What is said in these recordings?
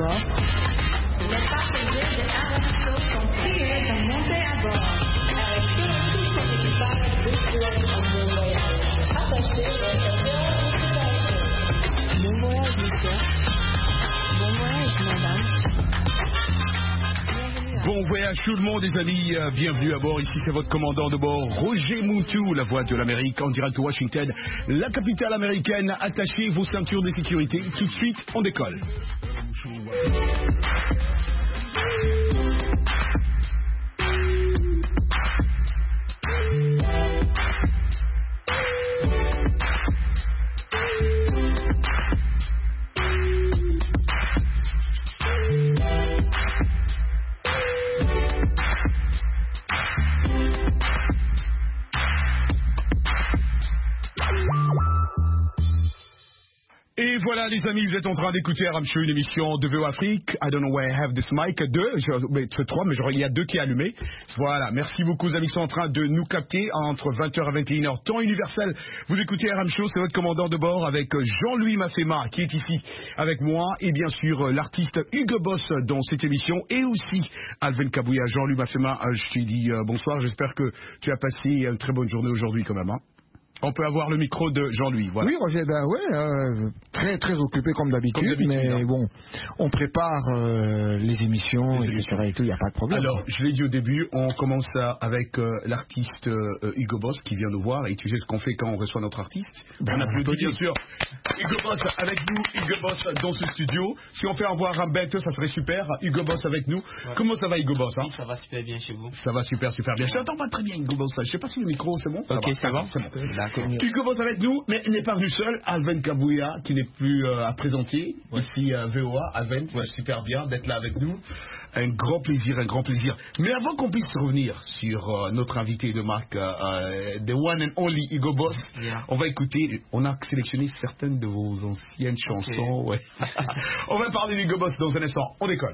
bord. Les passagers de Aramco sont priés de monter à bord. Avec tout son équipage de souhaite un bon voyage. Attachez votre cœur de sécurité. Bon voyage, monsieur. Bon voyage, madame. Bon voyage tout le monde, les amis. Bienvenue à bord. Ici, c'est votre commandant de bord, Roger Moutou, la voix de l'Amérique, en direct de Washington, la capitale américaine. Attachez vos ceintures de sécurité. Tout de suite, on décolle. Et voilà les amis, vous êtes en train d'écouter Aram Show, une émission de VO Afrique. I don't know where I have this mic. C'est 3, mais il y a 2 qui est allumé. Voilà, merci beaucoup aux amis qui sont en train de nous capter entre 20h et 21h, temps universel. Vous écoutez Aram Show, c'est votre commandant de bord avec Jean-Louis Mafema qui est ici avec moi. Et bien sûr l'artiste Hugo Boss dans cette émission. Et aussi Alven Kabouya. Jean-Louis Mafema, je t'ai dit bonsoir, j'espère que tu as passé une très bonne journée aujourd'hui quand même. Hein. On peut avoir le micro de Jean-Louis, voilà. Oui, Roger, très très occupé comme d'habitude, mais hein. Bon, on prépare les émissions, etc. et tout, il n'y a pas de problème. Alors, je l'ai dit au début, on commence avec l'artiste Hugo Boss qui vient nous voir, et tu sais ce qu'on fait quand on reçoit notre artiste. On applaudit bien sûr Hugo Boss avec nous, Hugo Boss dans ce studio. Si on fait avoir un bête, ça serait super. Hugo Boss avec nous. Ouais. Comment ça va Hugo Boss hein? Oui, ça va super bien chez vous. Ça va super bien. Je t'entends pas très bien Hugo Boss. Je sais pas si le micro c'est bon. Ok, ça va. C'est bon. Hugo Boss avec nous, mais il n'est pas venu seul. Alven Kabouya, qui n'est plus à présenter. Ouais. Ici, VOA, Alven, c'est super bien d'être là avec nous. Un grand plaisir. Mais avant qu'on puisse revenir sur notre invité de marque, the one and only Hugo Boss, on va écouter, on a sélectionné certaines de vos anciennes chansons. Ouais. On va parler d'Hugo Boss dans un instant. On décolle.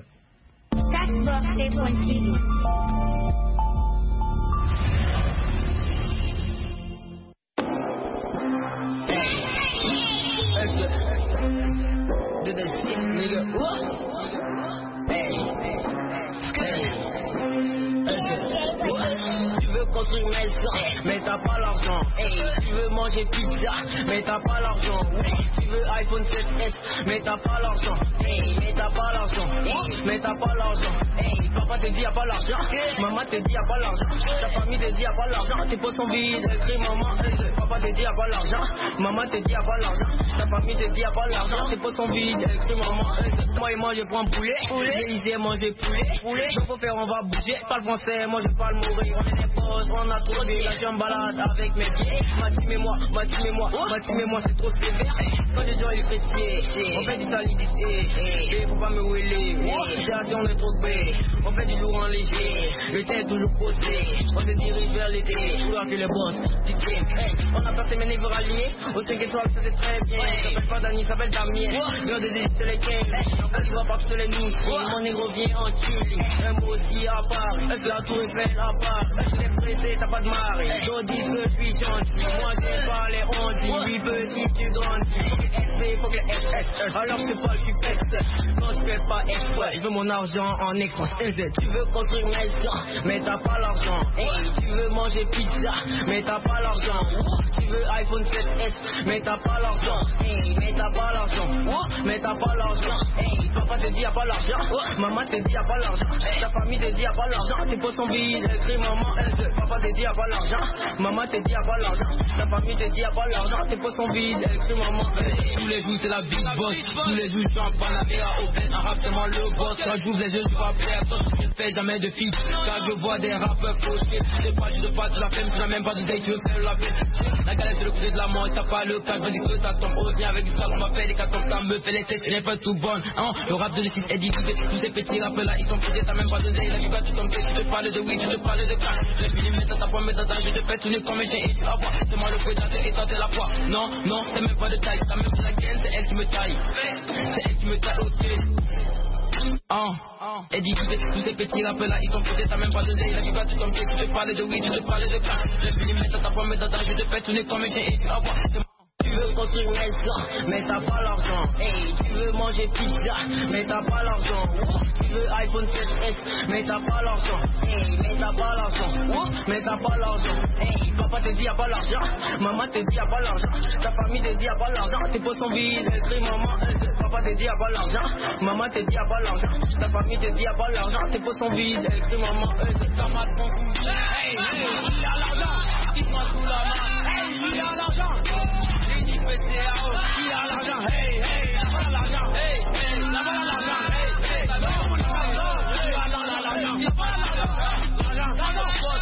Tu veux construire une maison, mais t'as pas l'argent. Hey, tu veux manger pizza, mais t'as pas l'argent. Tu veux iPhone 7S, mais t'as pas l'argent. Hey, mais t'as pas l'argent. Hey, mais t'as pas l'argent. Hey, papa te dit y'a pas l'argent, maman te dit y'a pas l'argent, ta famille te dit y'a pas l'argent, tes potes sont vides, écris maman. Papa te dit y'a pas l'argent, maman te dit y'a pas l'argent, ta famille te dit y'a pas l'argent, tes potes sont vides, écris maman. Moi et moi je prends poulet, Élysée manger poulet. Je peux faire on va bouger, parle français, moi je parle mourir. On est des potes, on a trop de la jambe balade avec mes pieds. Matimez-moi, c'est trop sévère. Quand je dois l'électricité, on fait du salidité. Et faut pas me wheeler, situation de trop bête. On fait du lourd en léger, le temps est toujours posté. On se dirige vers l'été, couleur que les boss du game. On a passé mes niveaux ralliés, au 5 étoiles c'était très bien. S'appelle pas Dani, s'appelle Damien. L'heure de décider les 15, on y va par tous les nous. Mon négro vient en Chili, un mot aussi à part. Est-ce que la tour est faite à part? Est-ce que les pressés t'as pas de marée? D'autres disent que je suis gentil, moi j'ai pas les on dit. Oui petit tu grandis, faut que SS, alors que pas je suis peste. Non je fais pas exprès, je veux mon argent en express. Tu veux construire une maison, mais t'as pas l'argent. Hey, tu veux manger pizza, mais t'as pas l'argent. Tu veux iPhone 7S, mais t'as pas l'argent. Hey, mais t'as pas l'argent. Mais t'as pas l'argent. Hey, papa te dit y'a pas l'argent, maman te dit y'a pas l'argent, ta famille te dit y'a pas l'argent, tes potes sont vides, écris maman. Papa te dit y'a pas l'argent, maman te dit y'a pas l'argent, ta famille te dit y'a pas l'argent, tes potes sont vides, écris maman. Tous les jours c'est la big boss, tous les jours je suis en Panamera Open, arabe c'est moi le boss. Quand j'ouvre les yeux je vois personne, je ne fais jamais de feat. Quand je vois des rappeurs fauchés, je pas de la flemme, tu n'as même pas de date, tu veux faire la fête. La galère c'est le prix de la mort, t'as pas le cas, je dis que ça tombe au bien avec du sable, on m'appelle les cartons, ça me fait les tests, et les feux tout bonnes. Le rap de l'équipe est diffusé, tous ces petits rappeurs là ils sont foutés, t'as même pas de date, la vie va tout tomber. Je te parle de weed, je te parle de crack, les filles mettent ta pomme, mais ça je te fais tourner comme un chien et tu vas voir. C'est moi le prédateur et tenter la foi. Non, c'est même pas de taille, t'as même pas la gaine, c'est elle qui me taille. C'est elle qui me taille au pied. Et dit tous ces petits rappeurs là ils sont foutés, t'as même pas de date, la vie va tout tomber. Je te parle de weed, je te parle de crack, les filles mettent ta pomme, mais ça je te fais tourner comme un chien et tu vas voir. Tu veux construire une maison, mais t'as pas l'argent. Hey, tu veux manger pizza, mais t'as pas l'argent. Tu veux iPhone 7S, mais t'as pas l'argent. Hey, mais t'as pas l'argent. Mais t'as pas l'argent. Hey, papa te dit y'a pas l'argent, maman te dit y'a pas l'argent, ta famille te dit y'a pas l'argent, tes poches sont vides, écris maman. Papa te dit y'a pas l'argent, maman te dit y'a pas l'argent, ta famille te dit y'a pas l'argent, tes poches sont vides, écris maman. Ta mat mon cou. Hey, il a l'argent, il prend sous la main. Hey, il a l'argent. Il dit que c'est à eux, il a l'argent. Hey, hey, il a pas l'argent. Hey, hey, il a pas l'argent. Hey, hey, il a pas l'argent. Il a l'argent. Il a pas l'argent.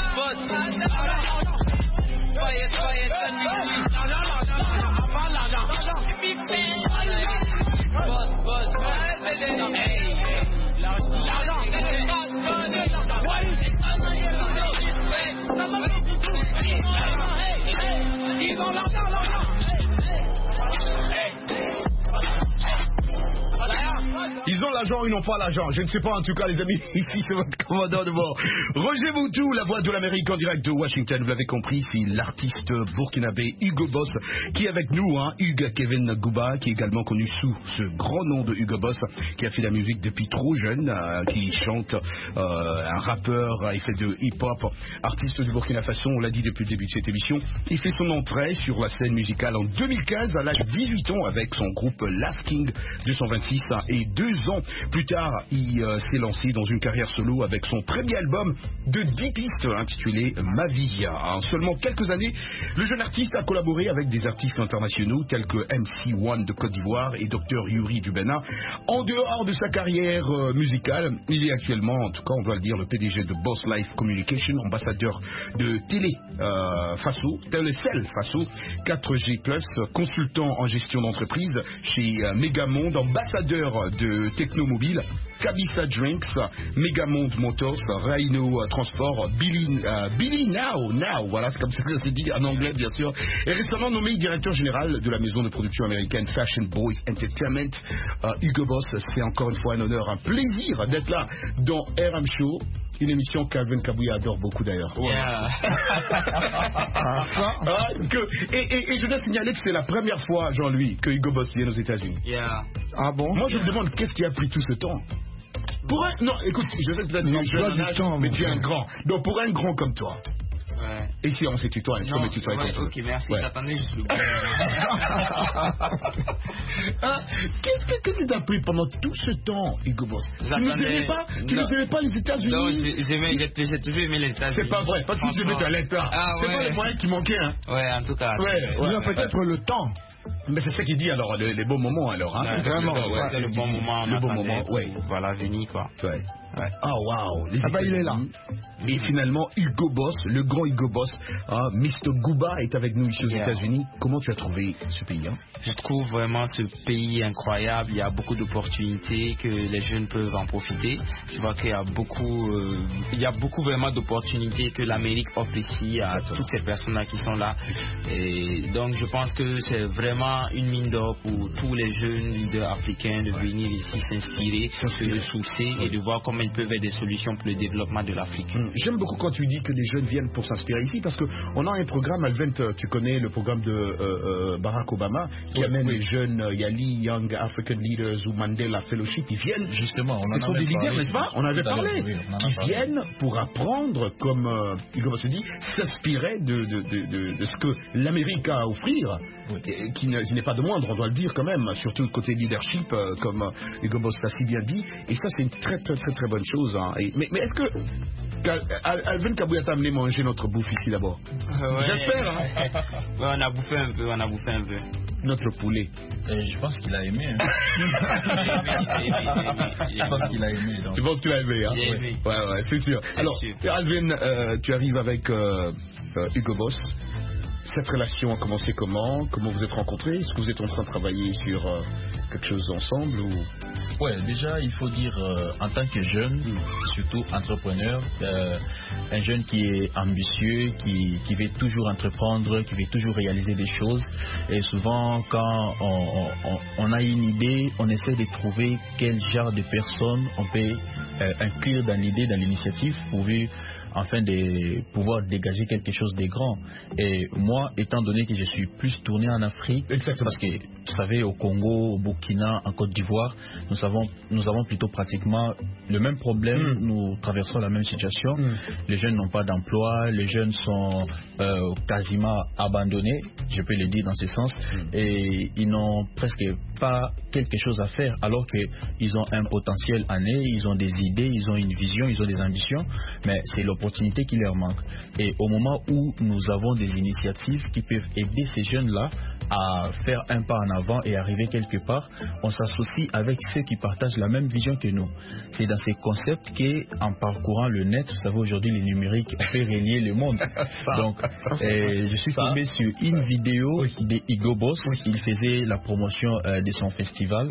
Ils ont l'argent, ils n'ont pas l'argent. Je ne sais pas, en tout cas, les amis. Ici, c'est votre commandant de bord. Roger Moutou, la voix de l'Amérique en direct de Washington. Vous l'avez compris, c'est l'artiste burkinabé Hugo Boss qui est avec nous. Hugues Kevin Gouba, qui est également connu sous ce grand nom de Hugo Boss, qui a fait la musique depuis trop jeune, qui chante, un rappeur, il fait de hip-hop, artiste du Burkina Faso, on l'a dit depuis le début de cette émission. Il fait son entrée sur la scène musicale en 2015, à l'âge de 18 ans, avec son groupe Last King 226, et 2 ans plus tard, il s'est lancé dans une carrière solo avec son premier album de 10 pistes intitulé Ma Vie. En seulement quelques années, le jeune artiste a collaboré avec des artistes internationaux tels que MC1 de Côte d'Ivoire et Dr Yuri du Bénin. En dehors de sa carrière musicale, il est actuellement, en tout cas on doit le dire, le PDG de Boss Life Communication, ambassadeur de Télé Faso, Telecel Faso, 4G+, consultant en gestion d'entreprise chez Megamonde, ambassadeur de Technomobile, Kabisa Drinks, Megamonde Motors, Rhino Transport, Billy Now, voilà, c'est comme ça que ça se dit en anglais bien sûr, et récemment nommé directeur général de la maison de production américaine Fashion Boys Entertainment. Hugo Boss, c'est encore une fois un honneur, un plaisir d'être là dans RM Show. Une émission qu'Alvin Kabouya adore beaucoup d'ailleurs. Yeah. Et je dois signaler que c'est la première fois, Jean-Louis, que Hugo Boss vient aux États-Unis. Yeah. Ah bon? Moi je me demande qu'est-ce qui a pris tout ce temps. Pour un... Non, écoute, je sais que tu as dit jeune âge, mais tu es un grand. Donc pour un grand comme toi. Ouais. Et si on s'est tutoie, tu me tutoies comme ça. Ok, merci. Ouais. J'attendais juste le coup. Qu'est-ce que tu as pris pendant tout ce temps, Hugo Boss? Tu ne nous aimais pas les États-Unis? Non, j'ai toujours aimé les États-Unis. C'est pas vrai, parce que tu aimais ta lettre. C'est pas les moyens qui manquaient, hein? Ouais, en tout cas. Ouais. Peut-être le temps. Mais c'est ça qu'il dit alors, les bons moments alors. Hein? Ouais, vraiment, c'est le bon moment. Le bon moment, ouais. Voilà, venir quoi. Ouais. Ouais. Ah waouh, il est là. Et finalement, Hugo Boss, le grand Hugo Boss, Mr. Gouba est avec nous ici aux États-Unis. Comment tu as trouvé ce pays? Je trouve vraiment ce pays incroyable. Il y a beaucoup d'opportunités que les jeunes peuvent en profiter. Je vois qu'il y a beaucoup vraiment d'opportunités que l'Amérique offre ici à toutes ces personnes-là qui sont là. Et donc je pense que c'est vraiment une mine d'or pour tous les jeunes leaders africains de venir ici s'inspirer, de sourcer et de voir comment ils peuvent être des solutions pour le développement de l'Afrique. J'aime beaucoup quand tu dis que les jeunes viennent pour s'inspirer ici, parce qu'on a un programme, Alvin, tu connais le programme de Barack Obama, qui amène les jeunes, Yali, Young African Leaders ou Mandela Fellowship, ils viennent justement, ce sont des leaders, n'est-ce pas? On avait parlé, qui viennent pour apprendre, comme Hugo Boss dit, s'inspirer de ce que l'Amérique a à offrir, qui n'est pas de moindre, on doit le dire quand même, surtout côté leadership, comme Hugo Boss l'a si bien dit, et ça c'est une très très très très bonne chose. Hein. Mais est-ce que Alvin Kabouya t'a amené manger notre bouffe ici d'abord? J'espère. Hein. Ouais, on a bouffé un peu. Notre poulet. Je pense qu'il a aimé. Hein. Je pense qu'il a aimé. Donc. Tu penses qu'il a aimé, hein? J'ai aimé. Ouais, c'est sûr. Alors, Alvin, tu arrives avec Hugo Boss. Cette relation a commencé comment? Comment vous êtes rencontrés? Est-ce que vous êtes en train de travailler sur quelque chose ensemble ou... Ouais, déjà, il faut dire, en tant que jeune, surtout entrepreneur, un jeune qui est ambitieux, qui veut toujours entreprendre, qui veut toujours réaliser des choses. Et souvent, quand on a une idée, on essaie de trouver quel genre de personnes on peut inclure dans l'idée, dans l'initiative, pour afin de pouvoir dégager quelque chose de grand. Et moi, étant donné que je suis plus tourné en Afrique, parce que vous savez, au Congo, au Burkina, en Côte d'Ivoire, nous avons plutôt pratiquement le même problème, nous traversons la même situation. Les jeunes n'ont pas d'emploi, les jeunes sont quasiment abandonnés, je peux le dire dans ce sens, et ils n'ont presque pas quelque chose à faire, alors qu'ils ont un potentiel en eux, ils ont des idées, ils ont une vision, ils ont des ambitions, mais c'est l'opportunité qui leur manque. Et au moment où nous avons des initiatives qui peuvent aider ces jeunes-là à faire un pas en avant et arriver quelque part, on s'associe avec ceux qui partagent la même vision que nous. C'est dans ces concepts qu'en parcourant le net, vous savez, aujourd'hui le numérique fait relier le monde. Donc je suis tombé sur une vidéo de Igo Boss. Il faisait la promotion de son festival,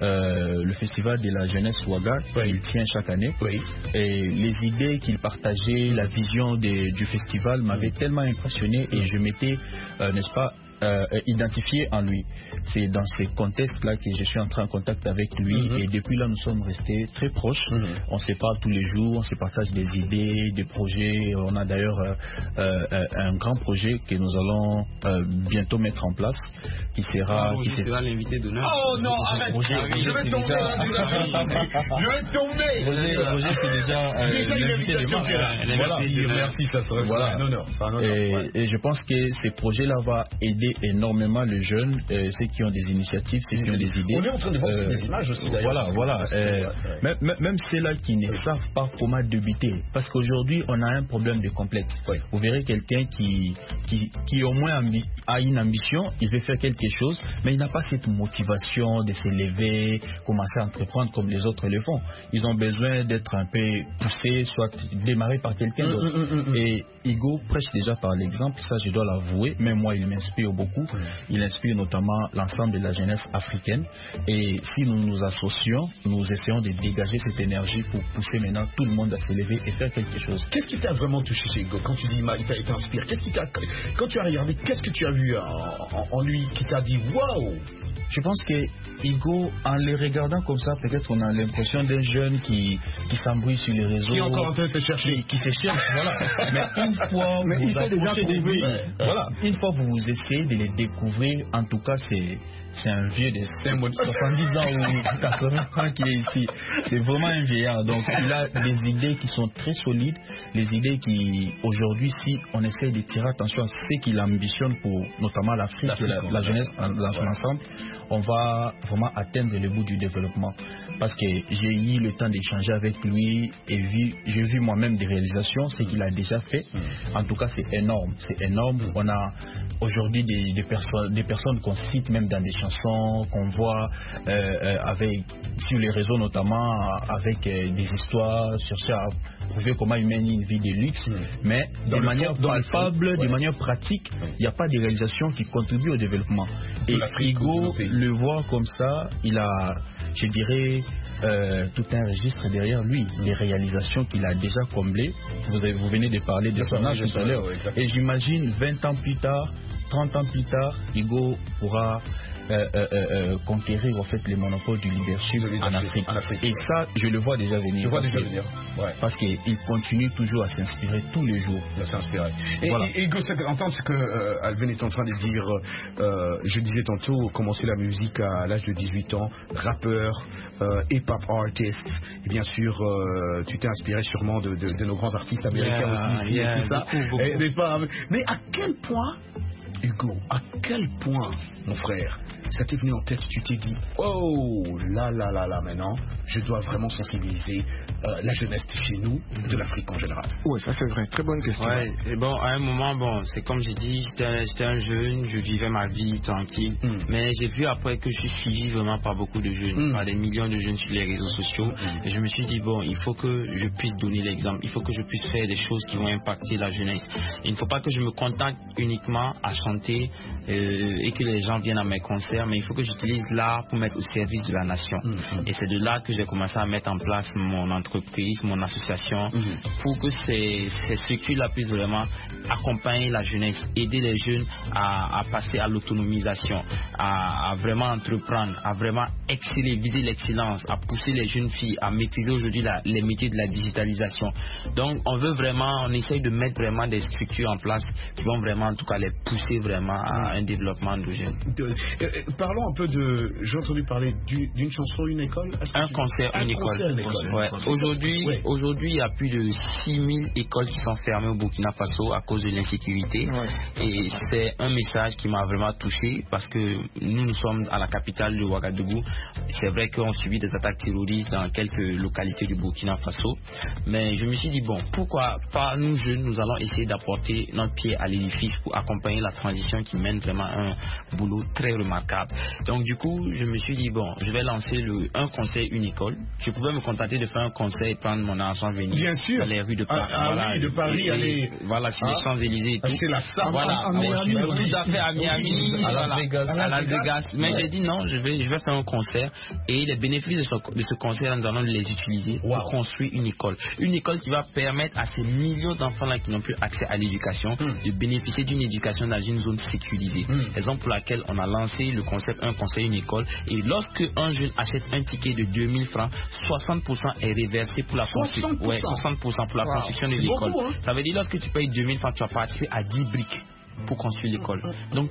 le festival de la jeunesse Ouaga qu'il tient chaque année. Et les idées qu'il partageait, la vision du festival m'avait tellement impressionné et je m'étais, n'est-ce pas, identifié en lui. C'est dans ces contextes-là que je suis entré en contact avec lui et depuis là nous sommes restés très proches. On se parle tous les jours, on se partage des idées, des projets. On a d'ailleurs un grand projet que nous allons bientôt mettre en place qui sera l'invité d'honneur. Oh non, arrête, je vais tomber là. Je vais tomber. Roger c'est déjà l'invité de marque. Voilà, merci, ça serait un honneur. Et je pense que ces projets-là vont aider énormément les jeunes, ceux qui ont des initiatives, ceux qui ont des idées. On est en train de voir des images aussi d'ailleurs. Voilà. Même ceux-là qui ne savent pas comment débuter, parce qu'aujourd'hui on a un problème de complexe. Vous verrez quelqu'un qui au moins a une ambition, il veut faire quelque chose, mais il n'a pas cette motivation de se lever, commencer à entreprendre comme les autres le font. Ils ont besoin d'être un peu poussés, soit démarrés par quelqu'un d'autre. Et Igo prêche déjà par l'exemple, ça je dois l'avouer, même moi il m'inspire beaucoup. Il inspire notamment l'ensemble de la jeunesse africaine. Et si nous nous associons, nous essayons de dégager cette énergie pour pousser maintenant tout le monde à se lever et faire quelque chose. Qu'est-ce qui t'a vraiment touché chez Igo quand tu dis il t'a été inspiré? Quand tu as regardé, qu'est-ce que tu as vu en lui qui t'a dit waouh? Je pense que Igo, en les regardant comme ça, peut-être on a l'impression d'un jeune qui s'embrouille sur les réseaux, qui est encore en train de se chercher, qui se cherche, voilà. Mais une fois vous approchez de lui, une fois vous essayez de les découvrir, en tout cas c'est un vieux de 70 ans ou 80 ans qui est ici. C'est vraiment un vieillard. Donc il a des idées qui sont très solides, les idées qui aujourd'hui, si on essaie de tirer attention à ce qu'il ambitionne pour notamment l'Afrique et la jeunesse dans son ensemble, on va vraiment atteindre le bout du développement. Parce que j'ai eu le temps d'échanger avec lui et j'ai vu moi-même des réalisations, ce qu'il a déjà fait. En tout cas, c'est énorme. On a aujourd'hui des personnes qu'on cite même dans des chansons, qu'on voit sur les réseaux notamment, avec des histoires, chercher à prouver comment il mène une vie de luxe, mais de manière palpable, de manière pratique, il n'y a pas de réalisation qui contribue au développement. Et Igo le voit comme ça, il a, je dirais, tout un registre derrière lui, les réalisations qu'il a déjà comblées. Vous venez de parler de son âge tout à l'heure. Et j'imagine 20 ans plus tard, 30 ans plus tard, Igo pourra conquérir en fait les monopoles du leadership en Afrique. Et ça, je le vois déjà venir. Parce qu'il continue toujours à s'inspirer tous les jours. Et Igo, entendre ce que Alvin est en train de dire, je disais tantôt, commencer la musique à l'âge de 18 ans, rappeur, hip-hop artist, et bien sûr, tu t'es inspiré sûrement de nos grands artistes américains aussi, et tout ça. Mais à quel point, Hugo, à quel point, mon frère, ça t'est venu en tête, tu t'es dit, oh là, maintenant, je dois vraiment sensibiliser la jeunesse chez nous, de l'Afrique en général. Oui, ça c'est vrai, très bonne question. Et bon, à un moment, c'est comme j'ai dit, j'étais un jeune, je vivais ma vie tranquille, mais j'ai vu après que je suis suivi vraiment par beaucoup de jeunes, par des millions de jeunes sur les réseaux sociaux, et je me suis dit, bon, il faut que je puisse donner l'exemple, il faut que je puisse faire des choses qui vont impacter la jeunesse. Il ne faut pas que je me contente uniquement à changer chanter et que les gens viennent à mes concerts, mais il faut que j'utilise l'art pour mettre au service de la nation. Et c'est de là que j'ai commencé à mettre en place mon entreprise, mon association, pour que ces structures-là puissent vraiment accompagner la jeunesse, aider les jeunes à passer à l'autonomisation, à vraiment entreprendre, à vraiment exceller, viser l'excellence, à pousser les jeunes filles à maîtriser aujourd'hui les métiers de la digitalisation. Donc on essaye de mettre vraiment des structures en place qui vont vraiment en tout cas les pousser vraiment à un développement de jeunes. Parlons un peu j'ai entendu parler d'une chanson, une école. Un concert, une école. Ouais. Aujourd'hui, il y a plus de 6000 écoles qui sont fermées au Burkina Faso à cause de l'insécurité. Et c'est un message qui m'a vraiment touché parce que nous sommes à la capitale de Ouagadougou. C'est vrai qu'on subit des attaques terroristes dans quelques localités du Burkina Faso. Mais je me suis dit, bon, pourquoi pas nous jeunes, nous allons essayer d'apporter notre pied à l'édifice pour accompagner la transition qui mène vraiment un boulot très remarquable. Donc du coup, je me suis dit, bon, je vais lancer un concert, une école. Je pouvais me contenter de faire un concert et prendre mon argent venir dans les rues de Paris. Oui, de Paris, aller... Voilà, sur les Champs-Élysées et tout. C'est la salle. Voilà, tout à fait à Miami, à Las Vegas. Mais j'ai dit non, je vais faire un concert et les bénéfices de ce concert, nous allons les utiliser pour construire une école. Une école qui va permettre à ces millions d'enfants-là qui n'ont plus accès à l'éducation de bénéficier d'une éducation dans une zone sécurisée. Raison pour laquelle on a lancé le concept un conseil, une école. Et lorsque un jeune achète un ticket de 2000 francs, 60% est réversé pour la construction. 60% pour la construction de l'école. Ça veut dire lorsque tu payes 2000 francs, tu vas participer à 10 briques pour construire l'école. Donc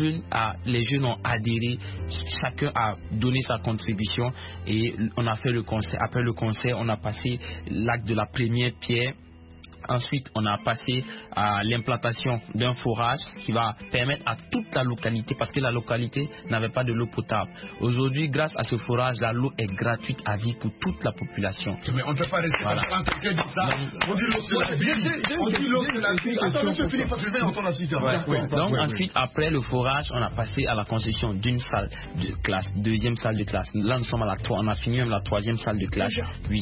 les jeunes ont adhéré, chacun a donné sa contribution et on a fait le concert. Après le concert, on a passé l'acte de la première pierre. Ensuite, on a passé à l'implantation d'un forage qui va permettre à toute la localité, parce que la localité n'avait pas de l'eau potable. Aujourd'hui, grâce à ce forage, l'eau est gratuite à vie pour toute la population. Mais on ne peut pas rester quand quelqu'un dit ça. On dit l'eau c'est la vie. On dit l'eau c'est la vie. Attends, monsieur Philippe, parce que je vais entendre la suite. Donc ensuite, après le forage, on a passé à la construction d'une salle de classe, deuxième salle de classe. Là, nous sommes à on a fini même la troisième salle de classe. Oui.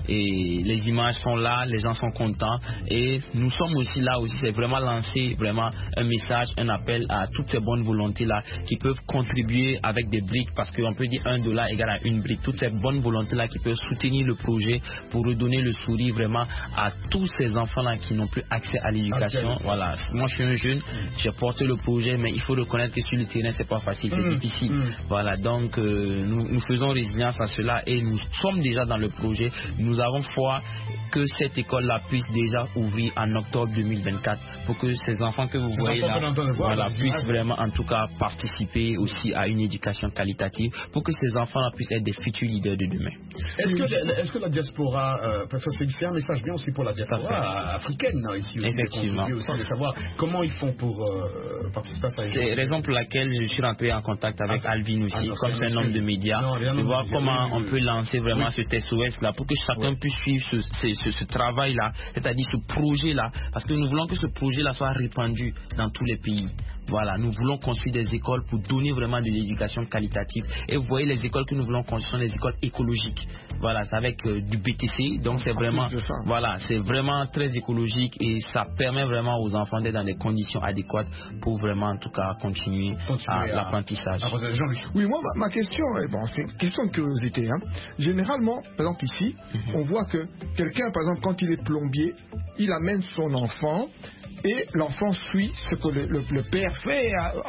Et les images sont là, les gens sont contents. Et nous sommes aussi là aussi, c'est vraiment lancer vraiment un message, un appel à toutes ces bonnes volontés là qui peuvent contribuer avec des briques, parce qu'on peut dire $1 égale à une brique. Toutes ces bonnes volontés là qui peuvent soutenir le projet pour redonner le sourire vraiment à tous ces enfants là qui n'ont plus accès à l'éducation. Voilà, moi je suis un jeune, j'ai porté le projet, mais il faut reconnaître que sur le terrain c'est pas facile, c'est difficile. Voilà, donc nous faisons résilience à cela et nous sommes déjà dans le projet. Nous avons foi que cette école là puisse déjà ouvrir en octobre 2024 pour que ces enfants que vous voyez là puissent vraiment en tout cas participer aussi à une éducation qualitative pour que ces enfants là puissent être des futurs leaders de demain. Est-ce que la diaspora, c'est un message bien aussi pour la diaspora africaine ici aussi, effectivement, aussi de savoir comment ils font pour participer à ça. C'est la raison pour laquelle je suis rentré en contact avec Alvin aussi, comme c'est un homme de médias, de voir comment on peut lancer vraiment ce TSOS là pour que chacun puisse suivre ce travail là, c'est-à-dire ce projet là, parce que nous voulons que ce projet là soit répandu dans tous les pays. Voilà, nous voulons construire des écoles pour donner vraiment de l'éducation qualitative. Et vous voyez, les écoles que nous voulons construire sont des écoles écologiques. Voilà, c'est avec du BTC, donc c'est vraiment, voilà, c'est vraiment très écologique et ça permet vraiment aux enfants d'être dans des conditions adéquates pour vraiment, en tout cas, continuer à l'apprentissage. Oui, moi, ma question, c'est une question de curiosité. Généralement, par exemple ici, on voit que quelqu'un, par exemple, quand il est plombier, il amène son enfant. Et l'enfant suit ce que le père fait.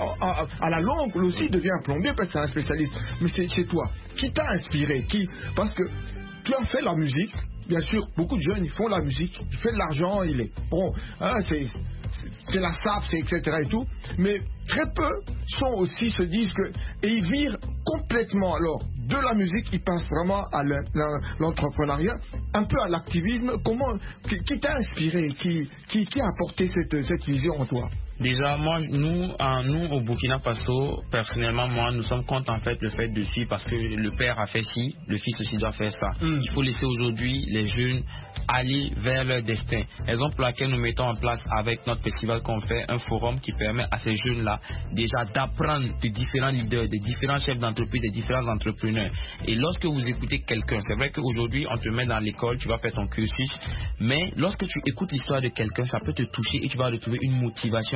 À la longue, lui aussi devient un plombier parce que c'est un spécialiste. Mais c'est chez toi. Qui t'a inspiré? Parce que tu as fait la musique. Bien sûr, beaucoup de jeunes, ils font la musique. Ils font de l'argent. C'est la SAP, etc. et tout. Mais très peu se disent que... Et ils virent complètement alors de la musique, ils passent vraiment à l'entrepreneuriat, un peu à l'activisme. Qui t'a inspiré, qui a apporté cette vision en toi? Déjà, nous au Burkina Faso, personnellement, nous sommes contre en fait le fait de suivre parce que le père a fait ci, le fils aussi doit faire ça. Il faut laisser aujourd'hui les jeunes aller vers leur destin. Raison pour laquelle nous mettons en place avec notre festival qu'on fait un forum qui permet à ces jeunes-là déjà d'apprendre de différents leaders, des différents chefs d'entreprise, des différents entrepreneurs. Et lorsque vous écoutez quelqu'un, c'est vrai qu'aujourd'hui on te met dans l'école, tu vas faire ton cursus, mais lorsque tu écoutes l'histoire de quelqu'un, ça peut te toucher et tu vas retrouver une motivation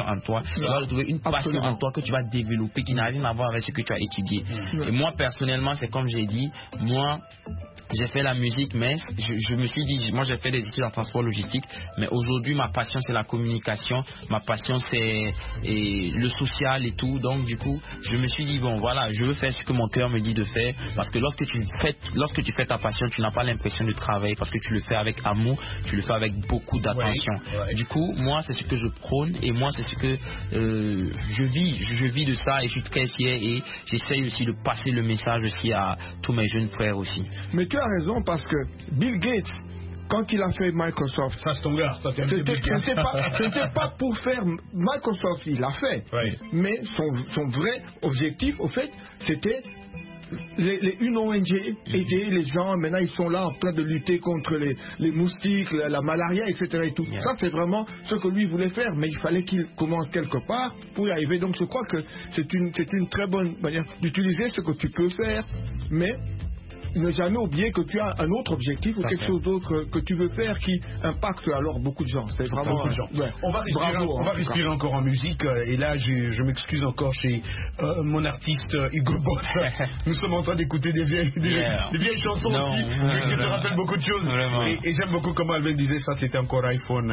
en toi. Tu dois retrouver une passion en toi que tu vas développer qui n'a rien à voir avec ce que tu as étudié. Et moi, personnellement, c'est comme j'ai dit, moi, j'ai fait la musique, mais je me suis dit, moi j'ai fait des études en transport logistique, mais aujourd'hui ma passion c'est la communication, ma passion c'est le social et tout, donc du coup je me suis dit bon voilà, je veux faire ce que mon cœur me dit de faire, parce que lorsque tu fais ta passion, tu n'as pas l'impression de travailler, parce que tu le fais avec amour, tu le fais avec beaucoup d'attention. Ouais. Du coup moi c'est ce que je prône, et moi c'est ce que je vis de ça, et je suis très fier, et j'essaye aussi de passer le message aussi à tous mes jeunes frères aussi. Mais tu as raison, parce que Bill Gates, quand il a fait Microsoft, ça c'est ton gars, c'était pas pour faire Microsoft, il l'a fait, mais son vrai objectif, au fait, c'était une ONG, aider les gens. Maintenant ils sont là en train de lutter contre les moustiques, la malaria, etc. et tout. Ça c'est vraiment ce que lui voulait faire, mais il fallait qu'il commence quelque part pour y arriver. Donc je crois que c'est une très bonne manière d'utiliser ce que tu peux faire, mais ne jamais oublier que tu as un autre objectif ou quelque chose d'autre que tu veux faire qui impacte alors beaucoup de gens. C'est vraiment beaucoup de gens. On va respirer encore en musique, et là je m'excuse encore chez mon artiste Hugo Boss. Nous sommes en train d'écouter des vieilles chansons qui te rappellent beaucoup de choses. Et j'aime beaucoup comment Alvin disait ça, c'était encore iPhone.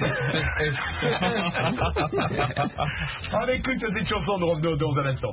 On écoute cette chanson dans un instant.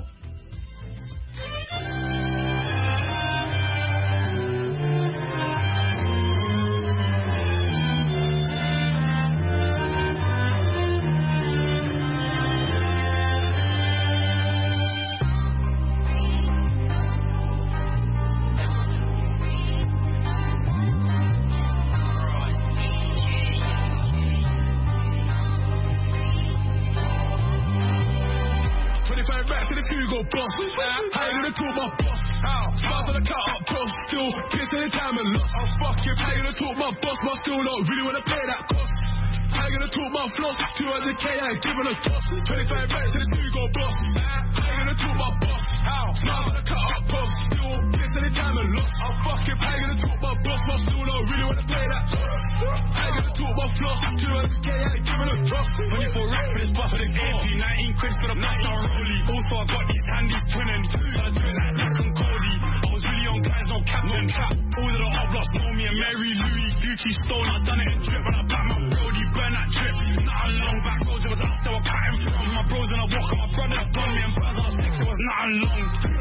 $200K, I ain't giving a toss. 25 racks to the Hugo Boss. I ain't gonna talk my boss. Smile on the cut up post. Still kiss anytime and loss. I'm fucking I ain't gonna talk my boss. My still don't really wanna play that toss. I ain't gonna talk my floss. 200K, I ain't giving a toss. 24 racks for this bus for the AP. 19 quid for the national rollie. Also I got these handy twinning. So I do it like Zach and Cody. I was really on guys, no captain. All of the hot blocks know me and Mary Louis. Gucci Stone, I done it in trip. When I back my Brody, burn that trip. Nothing long back roads, it was us that were cutting from. My bros and I walk on my brother upon me and buzz on sticks, it was nothing long.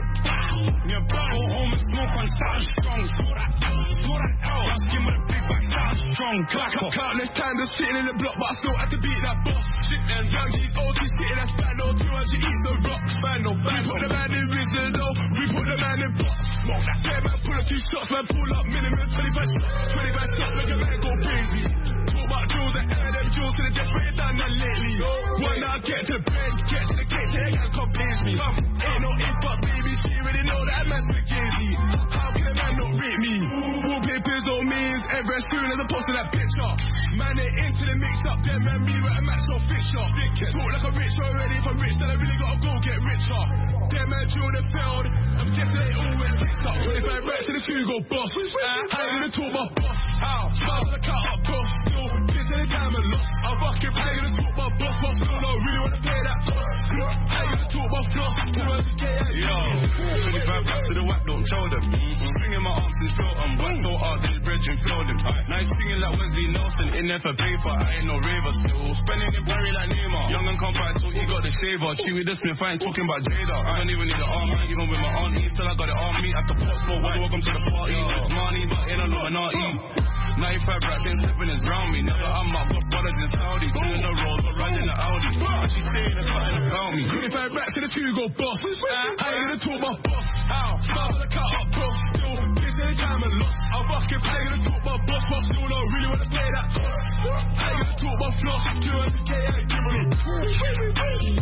Me and bro go home and smoke on something strong. Saw that L, I'm skin with a big back, something strong. Countless times I'm sitting in the block, but I still had to beat that boss. Shit and young G's OG sitting that's bad, no 200 eat the rocks. Man, no bad. We put the man in risen though, we put the man in box. Smoke that fair man, pull a few shots, man, pull up minimum 25 shots, make a man go crazy. Talk about drills and them drills to the death, but it done that lately. One now get to the bed, get to the gate, they can't convince me. Ain't no if but baby, she already know that man's Fugazi. How can a man not rate me? Wallpapers or means, every as soon as I posted that picture. Man, they into the mix up, them and me with a match or fixture. Talk like a rich already, if I'm rich, then I really gotta go get richer. Them man drilled and failed, I'm guessing they all went tits up. 25 racks to the Hugo Boss. I ain't gonna talk my boss. Smiles on the cut up boss. Still, kiss anytime and lost. I'm fucking I ain't gonna talk my boss. My still don't really wanna play that toss. I ain't gonna talk my floss. 200K, yo, 25 racks to the whack, don't show them. Bringing my arms and throat them. Whack so hard, then bridge and flow them. Nice singing like Wesley Nelson, in there for paper. I ain't no raver still. Spending it Barry like Neymar. Young and compact, so he got the shaver. Chewy the Smith, I ain't talking about Jada. I don't even need the arm, I ain't even with my auntie. Till I got it on me at the port spot. Welcome to the party. It's money, but in a Illuminati. 95 racks and 7 is round me. Never I'm up, got brothers in Saudi. 2 in the road, but riding the Audi. And she saying there's nothing about me. 25 racks to the Hugo Boss. I ain't gonna talk my boss. Smiles on the cut up boss. Still, kiss anytime and lost. I'm fucking I ain't gonna talk my boss. My still don't really wanna play that toss. I ain't gonna talk my floss. 200K, I ain't giving it.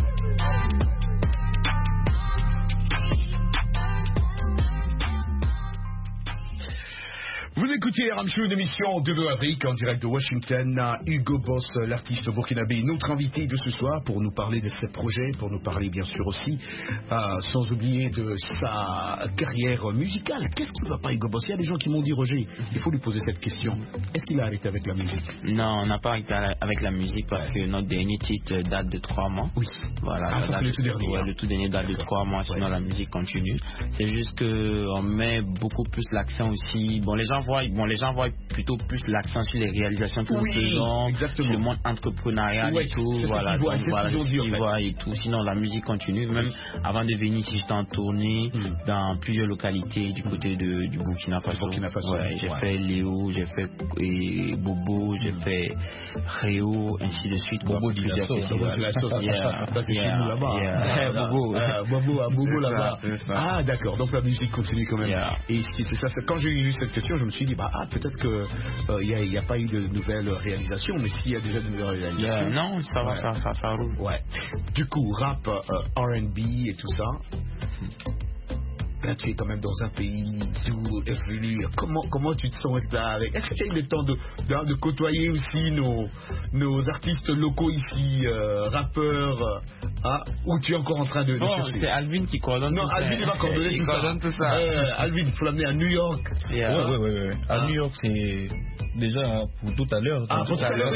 Vous écoutez écoutez Ramchou, une émission de Afrique en direct de Washington. Hugo Boss, l'artiste burkinabé, notre invité de ce soir pour nous parler de ses projets, pour nous parler bien sûr aussi, sans oublier de sa carrière musicale. Qu'est-ce qui ne va pas Hugo Boss? Il y a des gens qui m'ont dit, Roger, il faut lui poser cette question. Est-ce qu'il a arrêté avec la musique? Non, on n'a pas arrêté avec la musique parce que notre dernier titre date de 3 mois. Oui. Voilà, ça c'est le tout dernier. Ouais, le tout dernier date de 3 mois, sinon la musique continue. C'est juste qu'on met beaucoup plus l'accent aussi. Bon, les gens voient plutôt plus l'accent sur les réalisations que nous faisons, sur le monde entrepreneurial et tout. Voilà, donc voilà ce qu'ils voient et tout. Sinon, la musique continue. Même avant de venir ici, j'étais en tournée dans plusieurs localités du côté du Burkina Faso. Ouais, j'ai fait Léo, j'ai fait Bobo, j'ai fait Réo, ainsi de suite. Bobo dit la sauce. Ça c'est chez nous là-bas. Bobo là-bas. Ah d'accord, donc la musique continue quand même. Et c'est ça, quand j'ai lu cette question, je me suis dit, peut-être qu'il n'y a pas eu de nouvelles réalisations, mais s'il y a déjà de nouvelles réalisations... non, ça va, ça roule. Ouais. Du coup, rap, R&B et tout ça... Là, tu es quand même dans un pays doux, évolué. Comment tu te sens là? Est-ce que tu as eu le temps de côtoyer aussi nos artistes locaux ici, rappeurs, ou tu es encore en train de chercher? C'est Alvin qui coordonne tout ça. Non, Alvin il va coordonner tout ça. Alvin, il faut l'amener à New York. Ouais. À New York, c'est déjà pour tout à l'heure. Pour tout à l'heure,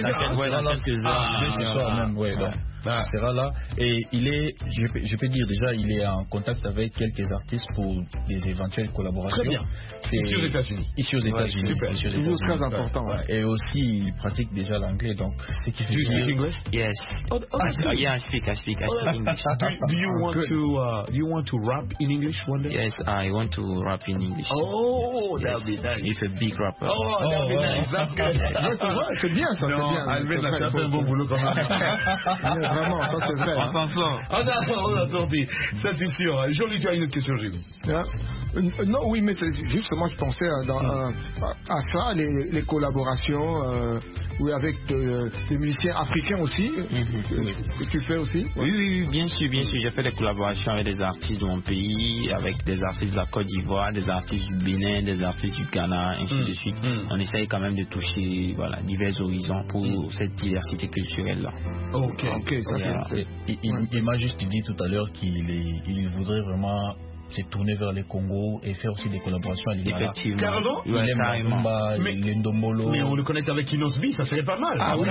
ce soir même, donc. Il sera là et je peux dire déjà, il est en contact avec quelques artistes pour des éventuelles collaborations. Très bien. Ici aux États-Unis. Super. C'est très important. Et aussi, il pratique déjà l'anglais, donc c'est qui fait. Do you speak English? Yes. Yeah, I speak English. Do you want to rap in English one day? Yes, I want to rap in English. Oh, that would be nice. He's a big rapper. Oh, that would be nice. That's good. C'est bien ça. Alvin a fait un bon boulot quand même. Vraiment, ça c'est vrai. On s'en sort. On a sorti. Ça c'est sûr. Jean-Luc, tu as une autre question, Gilles? Non, oui, mais c'est justement, je pensais à ça, les collaborations avec des musiciens africains aussi, que tu fais aussi. Oui, bien sûr. J'ai fait des collaborations avec des artistes de mon pays, avec des artistes de la Côte d'Ivoire, des artistes du Bénin, des artistes du Ghana, ainsi de suite. On essaye quand même de toucher divers horizons pour cette diversité culturelle-là. Ok. Il m'a juste dit tout à l'heure qu'il voudrait vraiment se tourner vers les Congo et faire aussi des collaborations à l'Ivoire. Effectivement. Carrément? Les Ndombolo. Mais on le connecte avec Inosbi, ça serait pas mal. Ah oui,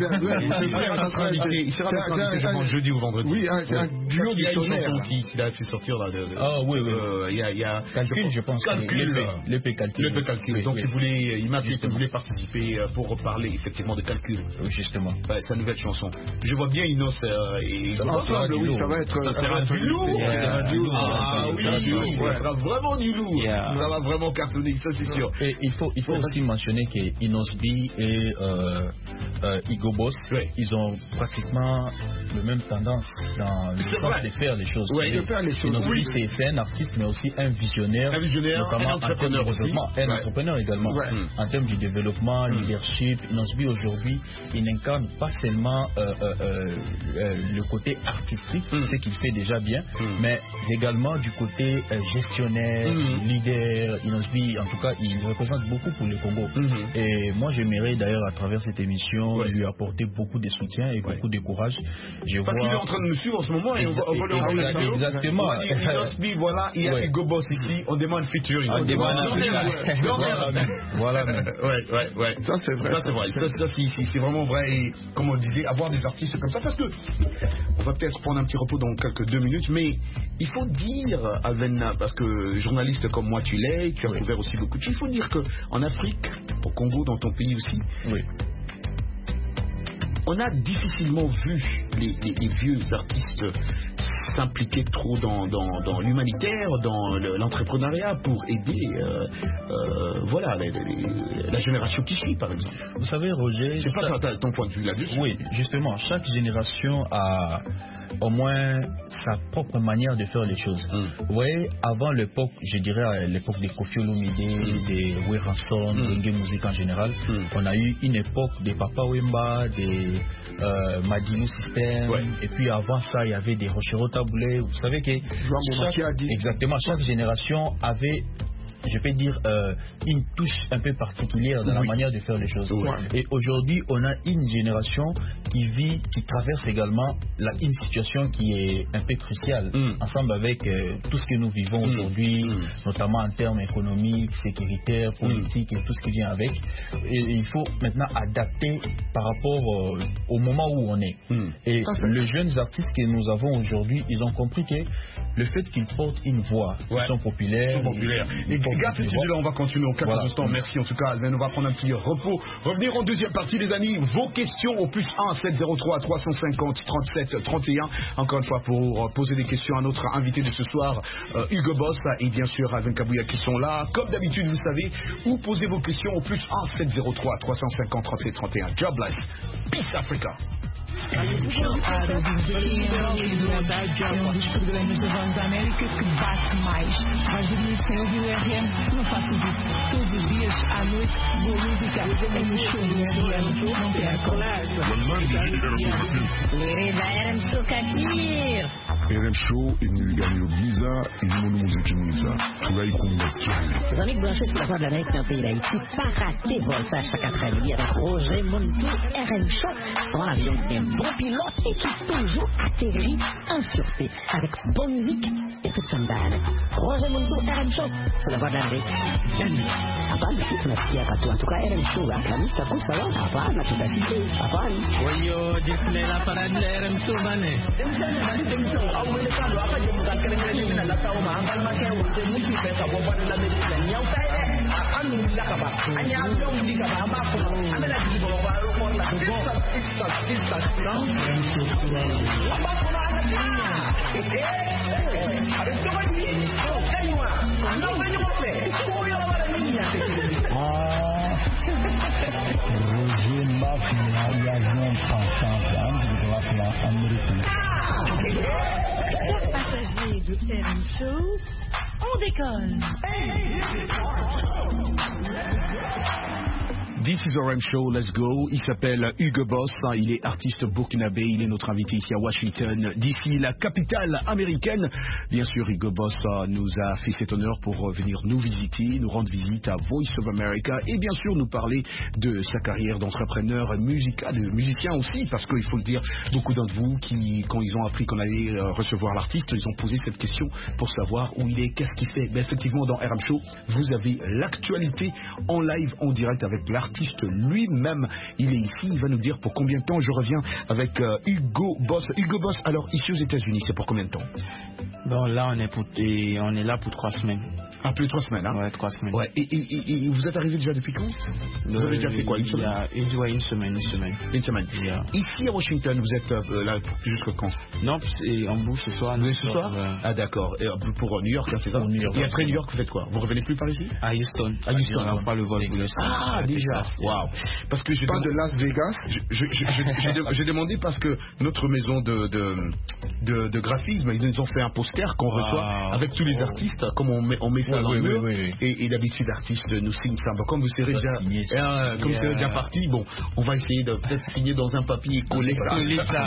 il sera notre invité, je pense, jeudi ou vendredi. Oui, c'est un duo du tonnerre. Qu'il a fait sortir là. Oui. Il y a Calcul, je pense. L'EP Calcul. Donc il m'a dit qu'il voulait participer pour reparler effectivement de Calcul. Oui, justement. Sa nouvelle chanson. Je vois bien Inos et ensemble, oui, ça va être. Ça sera du lourd. Ah oui. Ça sera vraiment du lourd. Ça va vraiment cartonner, ça c'est sûr. Et il faut aussi mentionner que Inosbi et Hugo Boss, ils ont pratiquement la même tendance dans le sens de faire les choses. Inosbi, c'est un artiste, mais aussi un visionnaire, notamment un entrepreneur aussi. Un entrepreneur également. En termes du développement, leadership, Inosbi aujourd'hui, il n'incarne pas seulement le côté artistique, ce qu'il fait déjà bien, mais également du côté gestionnaire, leader. Inosbi, en tout cas, il représente beaucoup pour le Congo. Et moi, j'aimerais d'ailleurs à travers cette émission lui apporter beaucoup de soutien et beaucoup de courage. Parce qu'il est en train de nous suivre en ce moment et on va le voir la vidéo. Exactement. Inosbi, voilà, il y a Hugo Boss ici, on demande featuring. Voilà. Ouais. Ça c'est vrai. Ça c'est vraiment vrai. Et comme on le disait, avoir des artistes comme ça, parce que on va peut-être prendre un petit repos dans quelques 2 minutes, mais il faut dire, Alvin, parce que journaliste comme moi tu l'es, tu as couvert aussi beaucoup de choses, il faut dire qu'en Afrique, au Congo, dans ton pays aussi, on a difficilement vu les vieux artistes s'impliquer trop dans l'humanitaire, dans l'entrepreneuriat pour aider la génération qui suit, par exemple. Vous savez, Roger, c'est pas ton point de vue là-dessus. Oui, justement, chaque génération a au moins sa propre manière de faire les choses. Vous voyez, avant l'époque, je dirais à l'époque des Koffi Olomide, des Weranson, de musique en général, on a eu une époque des Papa Wemba, des Madilu System, et puis avant ça, il y avait des Rochero Taboulé. Vous savez que chaque génération avait je peux dire, une touche un peu particulière dans la manière de faire les choses. Et aujourd'hui, on a une génération qui traverse également une situation qui est un peu cruciale, ensemble avec tout ce que nous vivons aujourd'hui, notamment en termes économiques, sécuritaires, politiques et tout ce qui vient avec. Et il faut maintenant adapter par rapport au moment où on est. Et les jeunes artistes que nous avons aujourd'hui, ils ont compris que le fait qu'ils portent une voix, ils sont populaires. Et garde cette idée-là, on va continuer en quelques instants. Merci en tout cas, Alvin. On va prendre un petit repos. Revenir en deuxième partie, les amis. Vos questions au plus 1 703 350 37 31. Encore une fois, pour poser des questions à notre invité de ce soir, Hugo Boss et bien sûr Alvin Kabouya qui sont là. Comme d'habitude, vous savez, où posez vos questions au plus 1 703 350 37 31. Jobless. Peace Africa. É um dos programas da Voz da América que bate mais. Vais dormir sem ouvir o RM? Não faças isso. Todos os dias, à noite, boa música. É no show do RM. Não percam. RM Show, il gagne le visa, il demande aux musique. Tu vas y combattre. Les amis branchés sur la Voix de l'Amérique dans le pays d'Haïti, pas rater Volta chaque après-midi avec Roger Montou, RM Show. Son avion est bon pilote et qui toujours atterrit en sûreté avec bonne musique et toute son bande. Roger Montou, RM Show, c'est la Voix de l'Amérique. Jamais. Apaan, c'est ma fière à toi. En tout cas, RM Show, la musique, ça compte, ça va. Apaan, la toute la cité. Apaan. Oyo, Disney, la parade de RM Show, mané. Passagers du RM Show, on décolle. This is RM Show, let's go. Il s'appelle Hugo Boss, il est artiste burkinabé, il est notre invité ici à Washington, d'ici la capitale américaine. Bien sûr, Hugo Boss nous a fait cet honneur pour venir nous visiter, nous rendre visite à Voice of America et bien sûr nous parler de sa carrière d'entrepreneur musical, de musicien aussi, parce qu'il faut le dire, beaucoup d'entre vous qui, quand ils ont appris qu'on allait recevoir l'artiste, ils ont posé cette question pour savoir où il est, qu'est-ce qu'il fait. Ben, effectivement, dans RM Show, vous avez l'actualité en live, en direct avec l'artiste lui-même. Il est ici, il va nous dire pour combien de temps. Je reviens avec Hugo Boss. Hugo Boss, alors ici aux États-Unis, c'est pour combien de temps? Bon, là, on est là pour 3 semaines. Ah, plus de 3 semaines, hein? Ouais, 3 semaines. Ouais. Et vous êtes arrivé déjà depuis quand? Vous avez déjà fait quoi? Une semaine? Une semaine. Une semaine. Yeah. Ici à Washington, vous êtes là jusqu'à quand? Non, c'est en bouche ce soir. Vous êtes ce soir? Ah, d'accord. Et pour New York, hein, c'est ça? New York. Et après New York, vous faites quoi? Vous revenez plus par ici? À Houston. À Houston. On pas le vol pour l'instant. Ah, déjà. Waouh. Parce que pas de Las Vegas. J'ai demandé parce que notre maison de graphisme, ils nous ont fait un poster qu'on reçoit avec tous les artistes, comme on met ça dans le mur. Et d'habitude, l'artiste nous signe ça. Bon, comme vous serez déjà parti, bon, on va essayer de peut-être signer dans un papier et coller ça.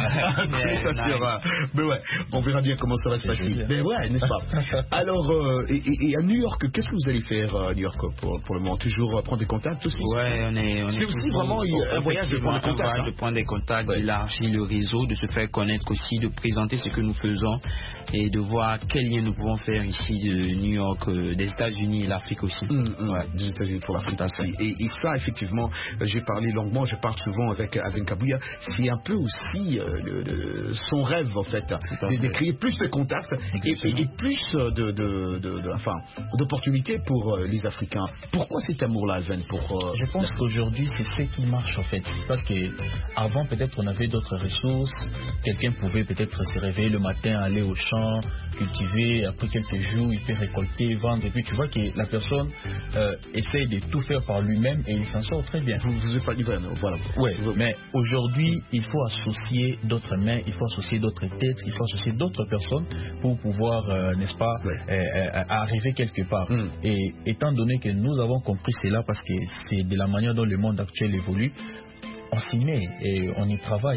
Mais ouais, on verra bien comment ça va se passer. Mais ouais, n'est-ce pas? Alors, et à New York, qu'est-ce que vous allez faire à New York pour le moment? Toujours prendre des contacts aussi? Ouais, c'est aussi vraiment un voyage de prendre des contacts. De prendre des contacts, d'élargir le réseau, de se faire connaître aussi, de présenter ce que nous faisons et de voir quel lien nous pouvons faire ici de New York, des États-Unis et l'Afrique aussi. Des États-Unis pour l'Afrique aussi. Et ça, effectivement, j'ai parlé longuement, je parle souvent avec Alvin Kabouya, c'est un peu aussi son rêve en fait, de créer plus de contacts et plus d'opportunités pour les Africains. Pourquoi cet amour-là, Alvin? Je pense qu'aujourd'hui, c'est ce qui marche en fait. Parce qu'avant, peut-être, on avait d'autres ressources. Quelqu'un pouvait peut-être se réveiller le matin, aller au champ, cultiver. Après quelques jours, il peut récolter, vendre. Et puis, tu vois que la personne essaye de tout faire par lui-même et il s'en sort très bien. Vous êtes pas livré, voilà. Ouais, mais aujourd'hui, il faut associer d'autres mains, il faut associer d'autres têtes, il faut associer d'autres personnes pour pouvoir, n'est-ce pas, arriver quelque part. Et étant donné que nous avons compris cela, parce que c'est de la manière dont le monde actuel évolue, on s'y met et on y travaille.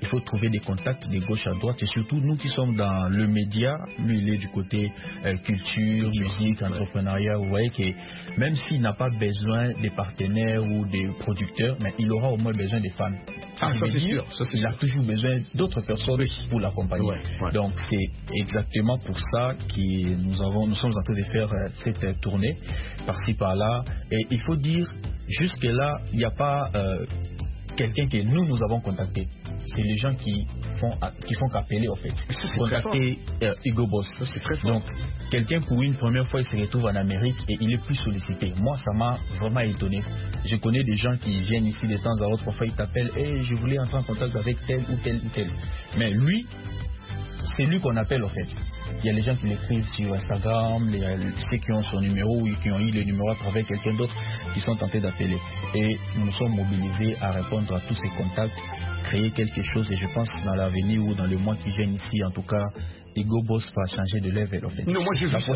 il faut trouver des contacts de gauche à droite, et surtout nous qui sommes dans le média, lui il est du côté culture, musique, entrepreneuriat. Vous voyez que même s'il n'a pas besoin des partenaires ou des producteurs, mais il aura au moins besoin des fans. Ah, ça c'est sûr. Il a toujours besoin d'autres personnes pour l'accompagner. Donc c'est exactement pour ça que nous sommes en train de faire cette tournée par-ci par-là. Et il faut dire, jusque-là, il n'y a pas quelqu'un que nous avons contacté. C'est les gens qui font qu'appeler en fait. Contacter Hugo Boss. Donc quelqu'un pour une première fois il se retrouve en Amérique et il est plus sollicité. Moi ça m'a vraiment étonné. Je connais des gens qui viennent ici de temps à autre, parfois ils t'appellent, hey, je voulais entrer en contact avec tel ou tel ou tel. Mais lui, c'est lui qu'on appelle en fait. Il y a les gens qui l'écrivent sur Instagram, ceux qui ont son numéro ou qui ont eu le numéro à travers quelqu'un d'autre qui sont tentés d'appeler. Et nous nous sommes mobilisés à répondre à tous ces contacts, créer quelque chose, et je pense dans l'avenir ou dans les mois qui viennent ici, en tout cas, Hugo Boss va changer de level en fait. Non, moi je suis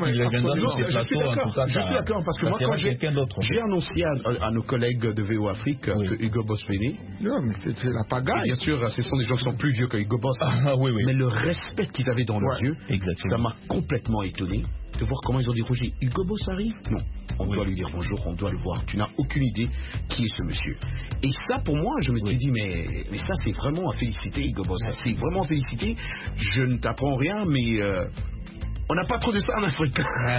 d'accord parce que moi quand j'ai annoncé à nos collègues de VO Afrique que Hugo Boss venait. Non, mais c'est la pagaille. Bien sûr, ce sont des gens qui sont plus vieux que Hugo Boss. Mais le respect qu'ils avaient dans leurs yeux, ça m'a complètement étonné de voir comment ils ont dit Roger, Hugo Boss arrive? Non. On doit lui dire bonjour, on doit le voir. Tu n'as aucune idée qui est ce monsieur. Et ça, pour moi, je me suis dit, mais ça, c'est vraiment à féliciter, Hugo Boss. C'est vraiment à féliciter. Je ne t'apprends rien, mais on n'a pas trop de ça en Afrique.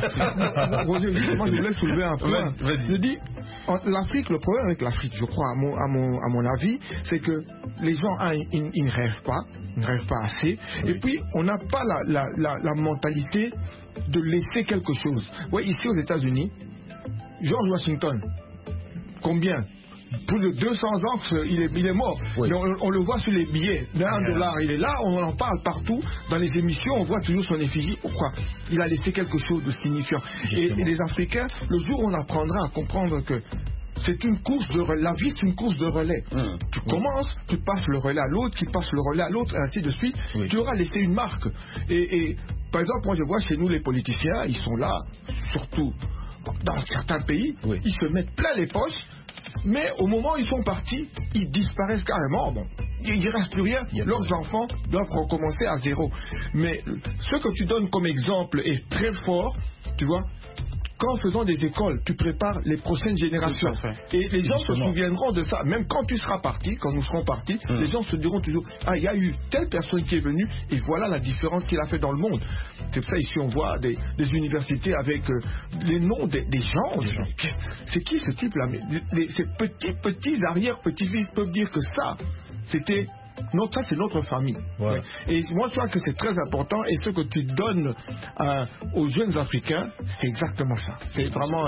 Roger, justement, je voulais soulever un point. Je dis, l'Afrique, le problème avec l'Afrique, je crois, à mon avis, c'est que les gens, ils ne rêvent pas. Ils ne rêvent pas assez. Et puis, on n'a pas la mentalité de laisser quelque chose. Ouais, ici aux États-Unis, George Washington, combien? Plus de 200 ans il est mort. On le voit sur les billets $1, il est là, on en parle partout dans les émissions, on voit toujours son effigie. Pourquoi? Il a laissé quelque chose de signifiant. Et les Africains, le jour où on apprendra à comprendre que c'est une course de relais, la vie c'est une course de relais. Tu commences, tu passes le relais à l'autre, qui passe le relais à l'autre, et ainsi de suite. Tu auras laissé une marque. Et par exemple, moi je vois chez nous les politiciens, ils sont là, surtout dans certains pays, ils se mettent plein les poches, mais au moment où ils sont partis, ils disparaissent carrément. Bon, il ne reste plus rien. Leurs enfants doivent recommencer à zéro. Mais ce que tu donnes comme exemple est très fort, tu vois. Qu'en faisant des écoles, tu prépares les prochaines générations. Et les gens se souviendront de ça. Même quand tu seras parti, quand nous serons partis, les gens se diront toujours, ah, il y a eu telle personne qui est venue et voilà la différence qu'il a fait dans le monde. C'est pour ça ici on voit des universités avec les noms des gens. C'est qui ce type-là? Ces petits arrière-petits-fils peuvent dire que ça, c'était... Non, ça c'est notre famille. Et moi je crois que c'est très important, et ce que tu donnes aux jeunes Africains, c'est exactement ça. C'est vraiment,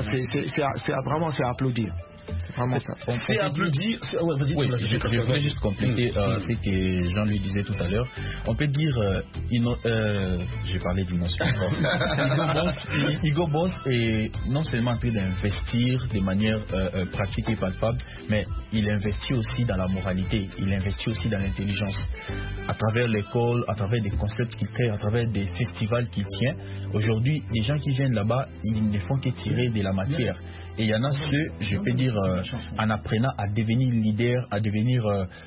c'est à applaudir. Vraiment ça. C'est applaudir. Je voulais juste compléter ce que Jean lui disait tout à l'heure. On peut dire, j'ai parlé d'innovation. Hugo Boss est non seulement en train d'investir de manière pratique et palpable, mais il investit aussi dans la moralité, il investit aussi dans l'intelligence. À travers l'école, à travers des concepts qu'il crée, à travers des festivals qu'il tient. Aujourd'hui, les gens qui viennent là-bas, ils ne font que tirer de la matière. Et il y en a ceux, je peux dire, en apprenant à devenir leader, à devenir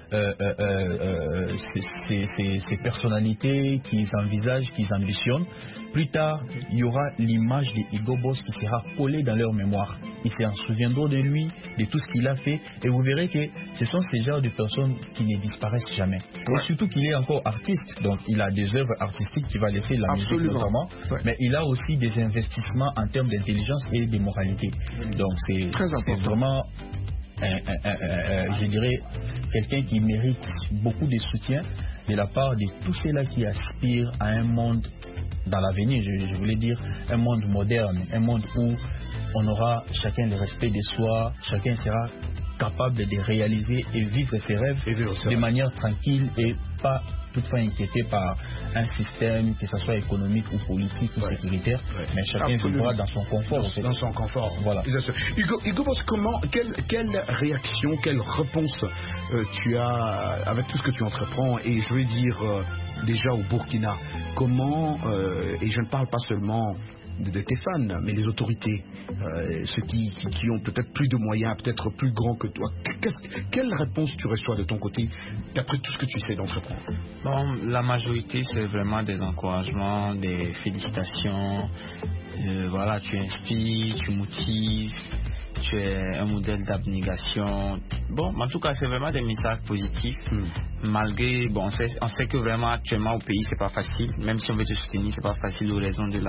ces personnalités qu'ils envisagent, qu'ils ambitionnent. Plus tard, il y aura l'image de Hugo Boss qui sera collée dans leur mémoire. Ils se souviendront de lui, de tout ce qu'il a fait, et vous verrez que ce sont ces genres de personnes qui ne disparaissent jamais. Et surtout qu'il est encore artiste, donc il a des œuvres artistiques qui va laisser la musique notamment, mais il a aussi des investissements en termes d'intelligence et de moralité. Donc c'est vraiment, je dirais, quelqu'un qui mérite beaucoup de soutien de la part de tous ceux-là qui aspirent à un monde dans l'avenir, je voulais dire un monde moderne, un monde où on aura chacun le respect de soi, chacun sera capable de réaliser et vivre ses rêves de manière tranquille et pas toutefois inquiété par un système, que ce soit économique ou politique ou sécuritaire, mais chacun vivra dans son confort. Dans son confort, voilà. Hugo Boss, quelle réaction, quelle réponse tu as avec tout ce que tu entreprends, et je veux dire déjà au Burkina, comment, et je ne parle pas seulement de tes fans, mais les autorités, ceux qui ont peut-être plus de moyens, peut-être plus grands que toi. Quelle réponse tu reçois de ton côté, d'après tout ce que tu sais d'entreprendre? Bon, la majorité, c'est vraiment des encouragements, des félicitations. Voilà, tu inspires, tu motives, tu es un modèle d'abnégation. Bon, en tout cas, c'est vraiment des messages positifs. Malgré, bon, on sait que vraiment actuellement au pays, c'est pas facile. Même si on veut te soutenir, c'est pas facile aux raisons de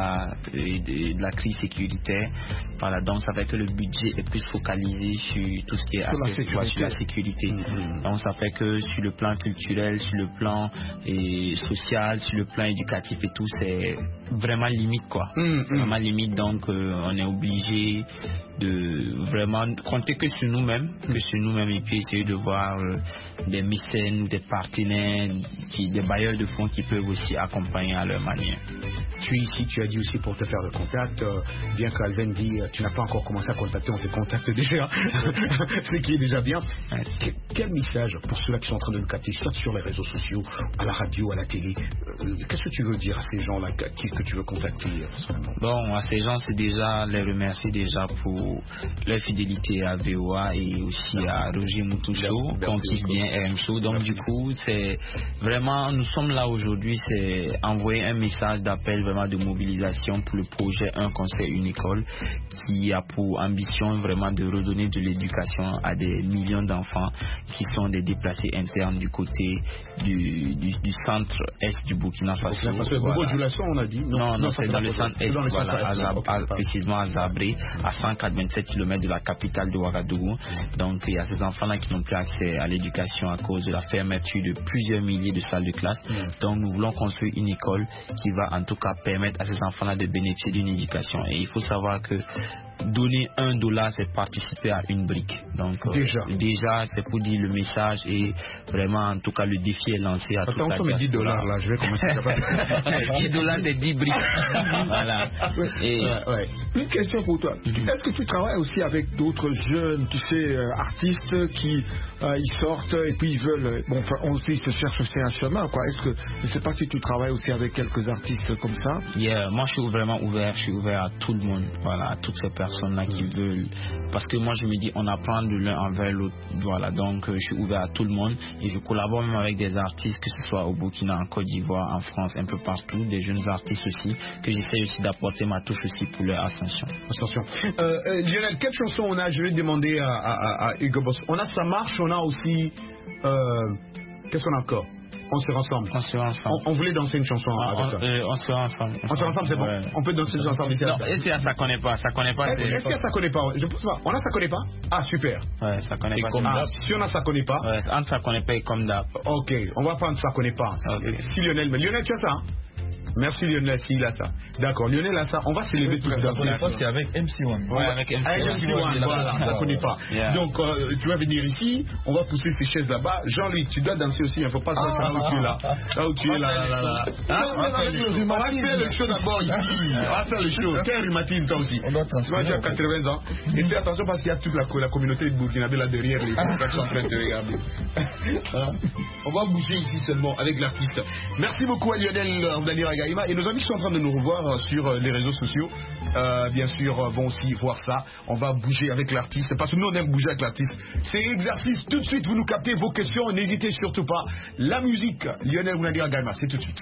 la crise sécuritaire. Voilà, donc ça fait que le budget est plus focalisé sur tout ce qui est aspect sur la sécurité. Donc ça fait que sur le plan culturel, sur le plan social, sur le plan éducatif et tout, c'est vraiment limite quoi. Vraiment limite, donc on est obligé de vraiment compter que sur nous-mêmes, et puis essayer de voir des mécènes ou des partenaires, des bailleurs de fonds qui peuvent aussi accompagner à leur manière. Tu es ici, tu as dit aussi pour te faire le contact, bien qu'Alven dit tu n'as pas encore commencé à contacter, on te contacte déjà, ce qui est déjà bien. Quel message pour ceux-là qui sont en train de nous capter, soit sur les réseaux sociaux, à la radio, à la télé, qu'est-ce que tu veux dire à ces gens-là que tu veux contacter personnellement? Bon, à ces gens, c'est déjà les remercier déjà pour leur fidélité à VOA et aussi à Roger Moutoucho, qu'on kiffe bien RM Show. Donc du coup, c'est vraiment, nous sommes là aujourd'hui, c'est envoyer un message d'appel vraiment de mobilisation pour le projet Un Conseil, Une École, qui a pour ambition vraiment de redonner de l'éducation à des millions d'enfants qui sont des déplacés internes du côté du centre-est du Burkina Faso. Bobo Dioulasso, on a dit? Non, c'est dans le centre-est, voilà, précisément à Zabré, à 127 km de la capitale de Ouagadougou. Donc il y a ces enfants-là qui n'ont plus accès à l'éducation à cause de la fermeture de plusieurs milliers de salles de classe. Donc nous voulons construire une école qui va en tout cas permettre à ces enfants-là de bénéficier d'une éducation. Et il faut savoir que donner $1, c'est participer à une brique. Donc déjà c'est pour dire le message, et vraiment en tout cas le défi est lancé à toute la diaspora. $10 là, je vais commencer à $10 c'est 10 briques. Voilà. Une question pour toi. Est-ce que tu travailles aussi avec d'autres jeunes, tu sais, artistes qui ils sortent et puis ils veulent, bon, enfin, ils se cherchent aussi un chemin, quoi. Est-ce que, je sais pas si tu travailles aussi avec quelques artistes comme ça? Moi je suis vraiment ouvert, à tout le monde, voilà, à toutes ces personnes-là qui veulent, parce que moi je me dis on apprend de l'un envers l'autre, voilà, donc je suis ouvert à tout le monde et je collabore même avec des artistes, que ce soit au Burkina, en Côte d'Ivoire, en France, un peu partout, des jeunes artistes aussi, que j'essaie aussi d'apporter ma touche aussi pour leur ascension. Lionel, quelle chanson on a? Je vais demander à Hugo Boss. On a Ça Marche, on a aussi qu'est-ce qu'on a encore? On se rassemble. On voulait danser une chanson avec toi. On se rassemble. On se rassemble, c'est bon. On peut danser une chanson ensemble ici. Non, est-ce que ça connaît pas? Ça connaît pas. Est-ce que ça connaît pas? Je pense pas. On a Ça connaît pas? Ah, super. Ouais, ça connaît pas. Si on a Ça connaît pas. Ouais, entre Ça connaît pas et Comme d'hab. Ok, on va prendre Ça connaît pas. Si Lionel, mais Lionel, tu as ça, hein? Merci Lionel, s'il a ça. D'accord, Lionel a ça. On va s'élever tous les deux. C'est avec MC1. Ouais, avec MC1. Voilà, ça connaît pas. Donc, tu vas venir ici, on va pousser ces chaises là-bas. Jean-Louis, tu dois danser aussi, il ne faut pas se mettre là où tu es là. Là où tu es là. On va faire le show d'abord ici. On va faire le show. T'es rhumatisme, toi aussi. Moi, j'ai 80 ans. Et fais attention parce qu'il y a toute la communauté de Burkinabé là derrière, les gens qui sont en train de te regarder. On va bouger ici seulement avec l'artiste. Merci beaucoup à Lionel Abdalira. Et nos amis sont en train de nous revoir sur les réseaux sociaux. Bien sûr, vont aussi voir ça. On va bouger avec l'artiste parce que nous on aime bouger avec l'artiste. C'est exercice. Tout de suite, vous nous captez vos questions. N'hésitez surtout pas. La musique, Lionel Abdalira Gaïma, c'est tout de suite.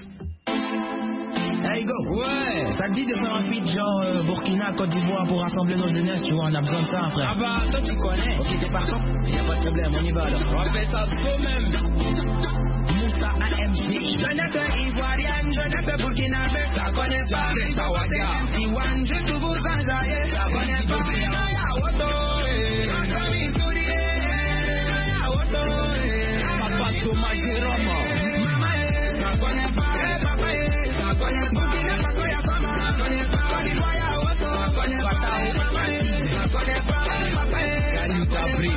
Hey go! Ouais! Ça te dit de faire un feat genre Burkina, Côte d'Ivoire pour rassembler nos jeunesses, tu vois, on a besoin de ça, frère. Ah bah, toi tu connais. Ok, t'es partant? Y'a pas de problème, on y va alors. On fait ça toi-même. Moussa AMG. Je n'ai que Ivoirienne, je n'ai que Burkinabé. Ça connaît pas, c'est ça, Wadia. MC1, je tout vous enjailler. Ça connaît pas, Yaya Woto. Comme Isourié. Yaya Woto. Papa Thomas Jérôme. Ça connaît pas, papa. Ça connaît pas, Burkina Faso, y'a ça, ça connaît pas, Côte d'Ivoire, y'a Woto, ça connaît pas, ça connaît pas, papa, Gagne Tabri,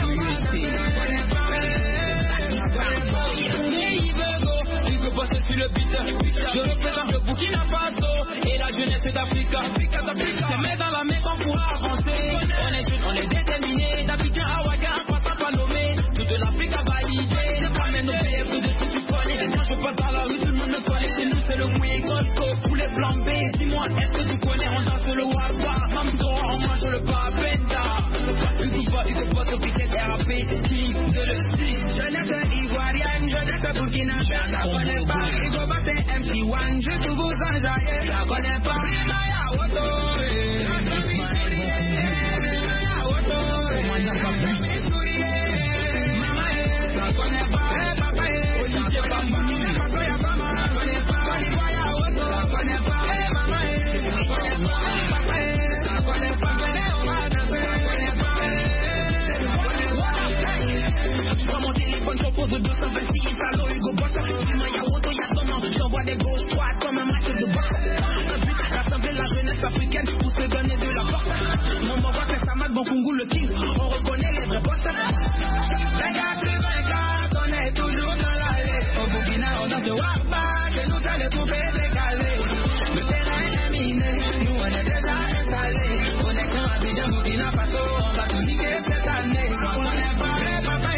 il veut bosser sur le beat, je représente le Burkina Faso, et la jeunesse d'Afrique, c'est met dans la maison pour avancer, on est jeunes, on est déterminés, d'Abidjan à Ouaga, passant par nommé, toute l'Afrique a validé, ne pas mettre nos PF de ce que tu connais, quand je passe dans la rue, tout le monde me connaît, chez nous c'est le mouillé Golco, poulet le plan B. Dis-moi, est-ce que tu connais, on danse le Wagwa. Mamdo, on mange le Papenda. Tu vois, une boîte officielle RAP, King de le style. Jeunesse ivoirienne, jeunesse burkinabé. Ça connaît pas, il faut battre MC1. Je te vous enjaille, ça connaît pas. Maya Woto, ça connaît pas. Olivier Bambou, ça connaît pas. Je prends mon téléphone, je pose 226 salaud, Hugo Boss. Dis-moi, y'a auto, y'a son nom. J'envoie des gauches droites comme un match de boxe. Un but, rassembler la jeunesse africaine pour se donner de la force. Mon bon boss, c'est Samad Bonkungu, le king. On reconnaît les vrais boss. Les gars, plus 24, on est toujours dans l'allée. Au Burkina, on danse de Wagba. Chez nous, ça les poupées décalées. Le terrain est miné, nous, on est déjà installés. Connexion à Abidjan, Burkina Faso, on va tout niquer cette année. On n'est pas prêt, papa.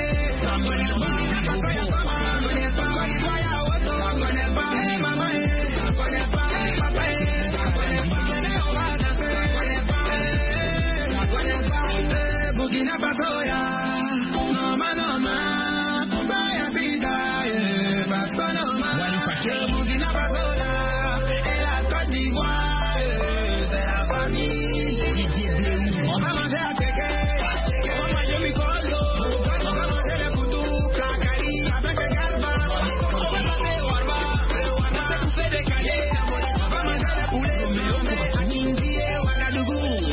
Burkina Faso, Noma, Baya Pida, Bastonoma, Burkina Faso, et la Côte d'Ivoire, c'est la famille. On va manger à checker, on va manger Mikolo, on va manger le Boutou, Kakali, avec le Galba, on va manger Warba, c'est coupé de Calais, on va manger le poulet, mais on met à Kindy et Ouagadougou.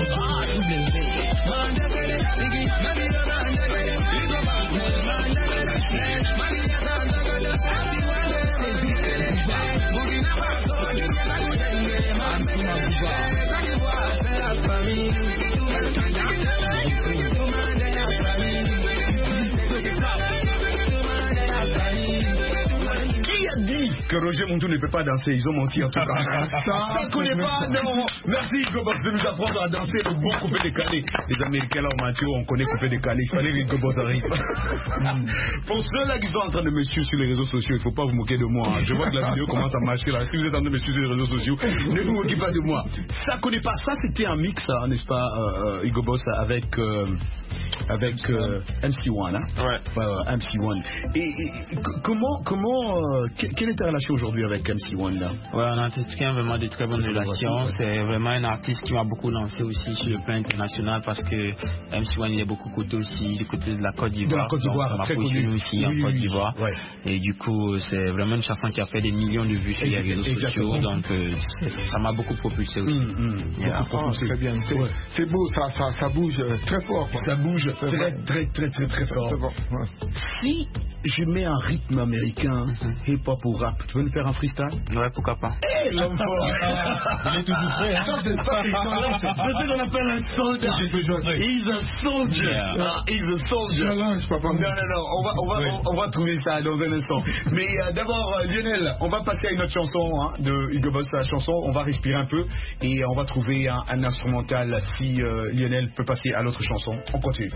Que Roger Montou ne peut pas danser, ils ont menti en tout cas. Ça connaît pas, non. Merci Gobos de nous apprendre à danser le bon coupé décalé. Les Américains là ont menti, on connaît coupé décalé. Il fallait que Gobos arrive. Pour ceux-là qui sont en train de me suivre sur les réseaux sociaux, il ne faut pas vous moquer de moi. Je vois que la vidéo commence à marcher là. Si vous êtes en train de me suivre sur les réseaux sociaux, ne vous moquez pas de moi. Ça connaît pas. Ça c'était un mix, hein, n'est-ce pas, Hugo Boss avec MC1, hein? Ouais. MC1. Et quelle est ta relation aujourd'hui avec MC1 là? Ouais, on a entretient vraiment de très bonnes relations. C'est vraiment un artiste qui m'a beaucoup lancé aussi sur le plan international parce que MC1 il est beaucoup côté aussi du côté de la Côte d'Ivoire. De la Côte d'Ivoire, très connu aussi en Côte d'Ivoire. Ouais. Et du coup, c'est vraiment une chanson qui a fait des millions de vues sur les réseaux sociaux. Donc, ça m'a beaucoup propulsé aussi. Très bien. C'est beau, ça bouge très fort. Quoi. Ça bouge très fort. Si je mets un rythme américain, hip-hop ou rap, tu veux nous faire un freestyle? Ouais, pourquoi pas. Hey, l'homme fort. Il est toujours prêt. Ça, c'est ça, c'est ce qu'on appelle un soldat. He's a soldier. He's a soldier. Non, on va trouver ça dans un instant. Mais d'abord, Lionel, on va passer à une autre chanson de Hugo Boss, la chanson. On va respirer un peu et on va trouver un instrumental si Lionel peut passer à l'autre chanson. On continue.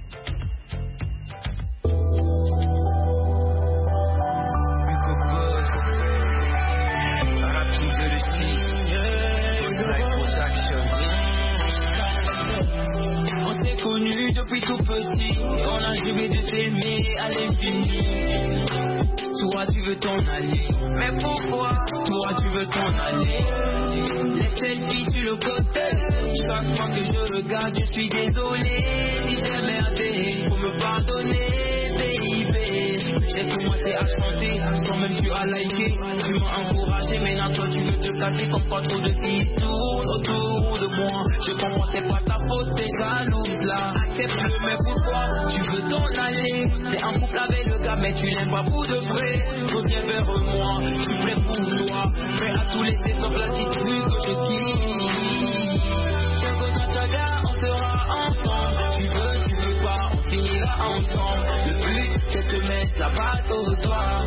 Connu depuis tout petit, on a joué de s'aimer à l'infini. Toi tu veux t'en aller, mais pourquoi? Toi tu veux t'en aller. Les selfies sur le côté, chaque fois que je regarde je suis désolé. Si j'ai merdé, faut me pardonner, baby. J'ai commencé à chanter, quand même tu as liké. Tu m'as encouragé, maintenant toi tu veux te casser. Comme pas trop de filles tournent autour de moi. Je comprends c'est pas ta faute, t'es jalouse là. Accepte-le, mais pourquoi tu veux t'en aller? T'es en couple avec le gars, mais tu n'aimes pas pour de vrai. Reviens vers moi, je suis prêt pour toi. Prêt à tout laisser sauf la petite rue que je quitte. On sera ensemble. Tu veux pas, on finira ensemble. Le but c'est de mettre la batte au doigt.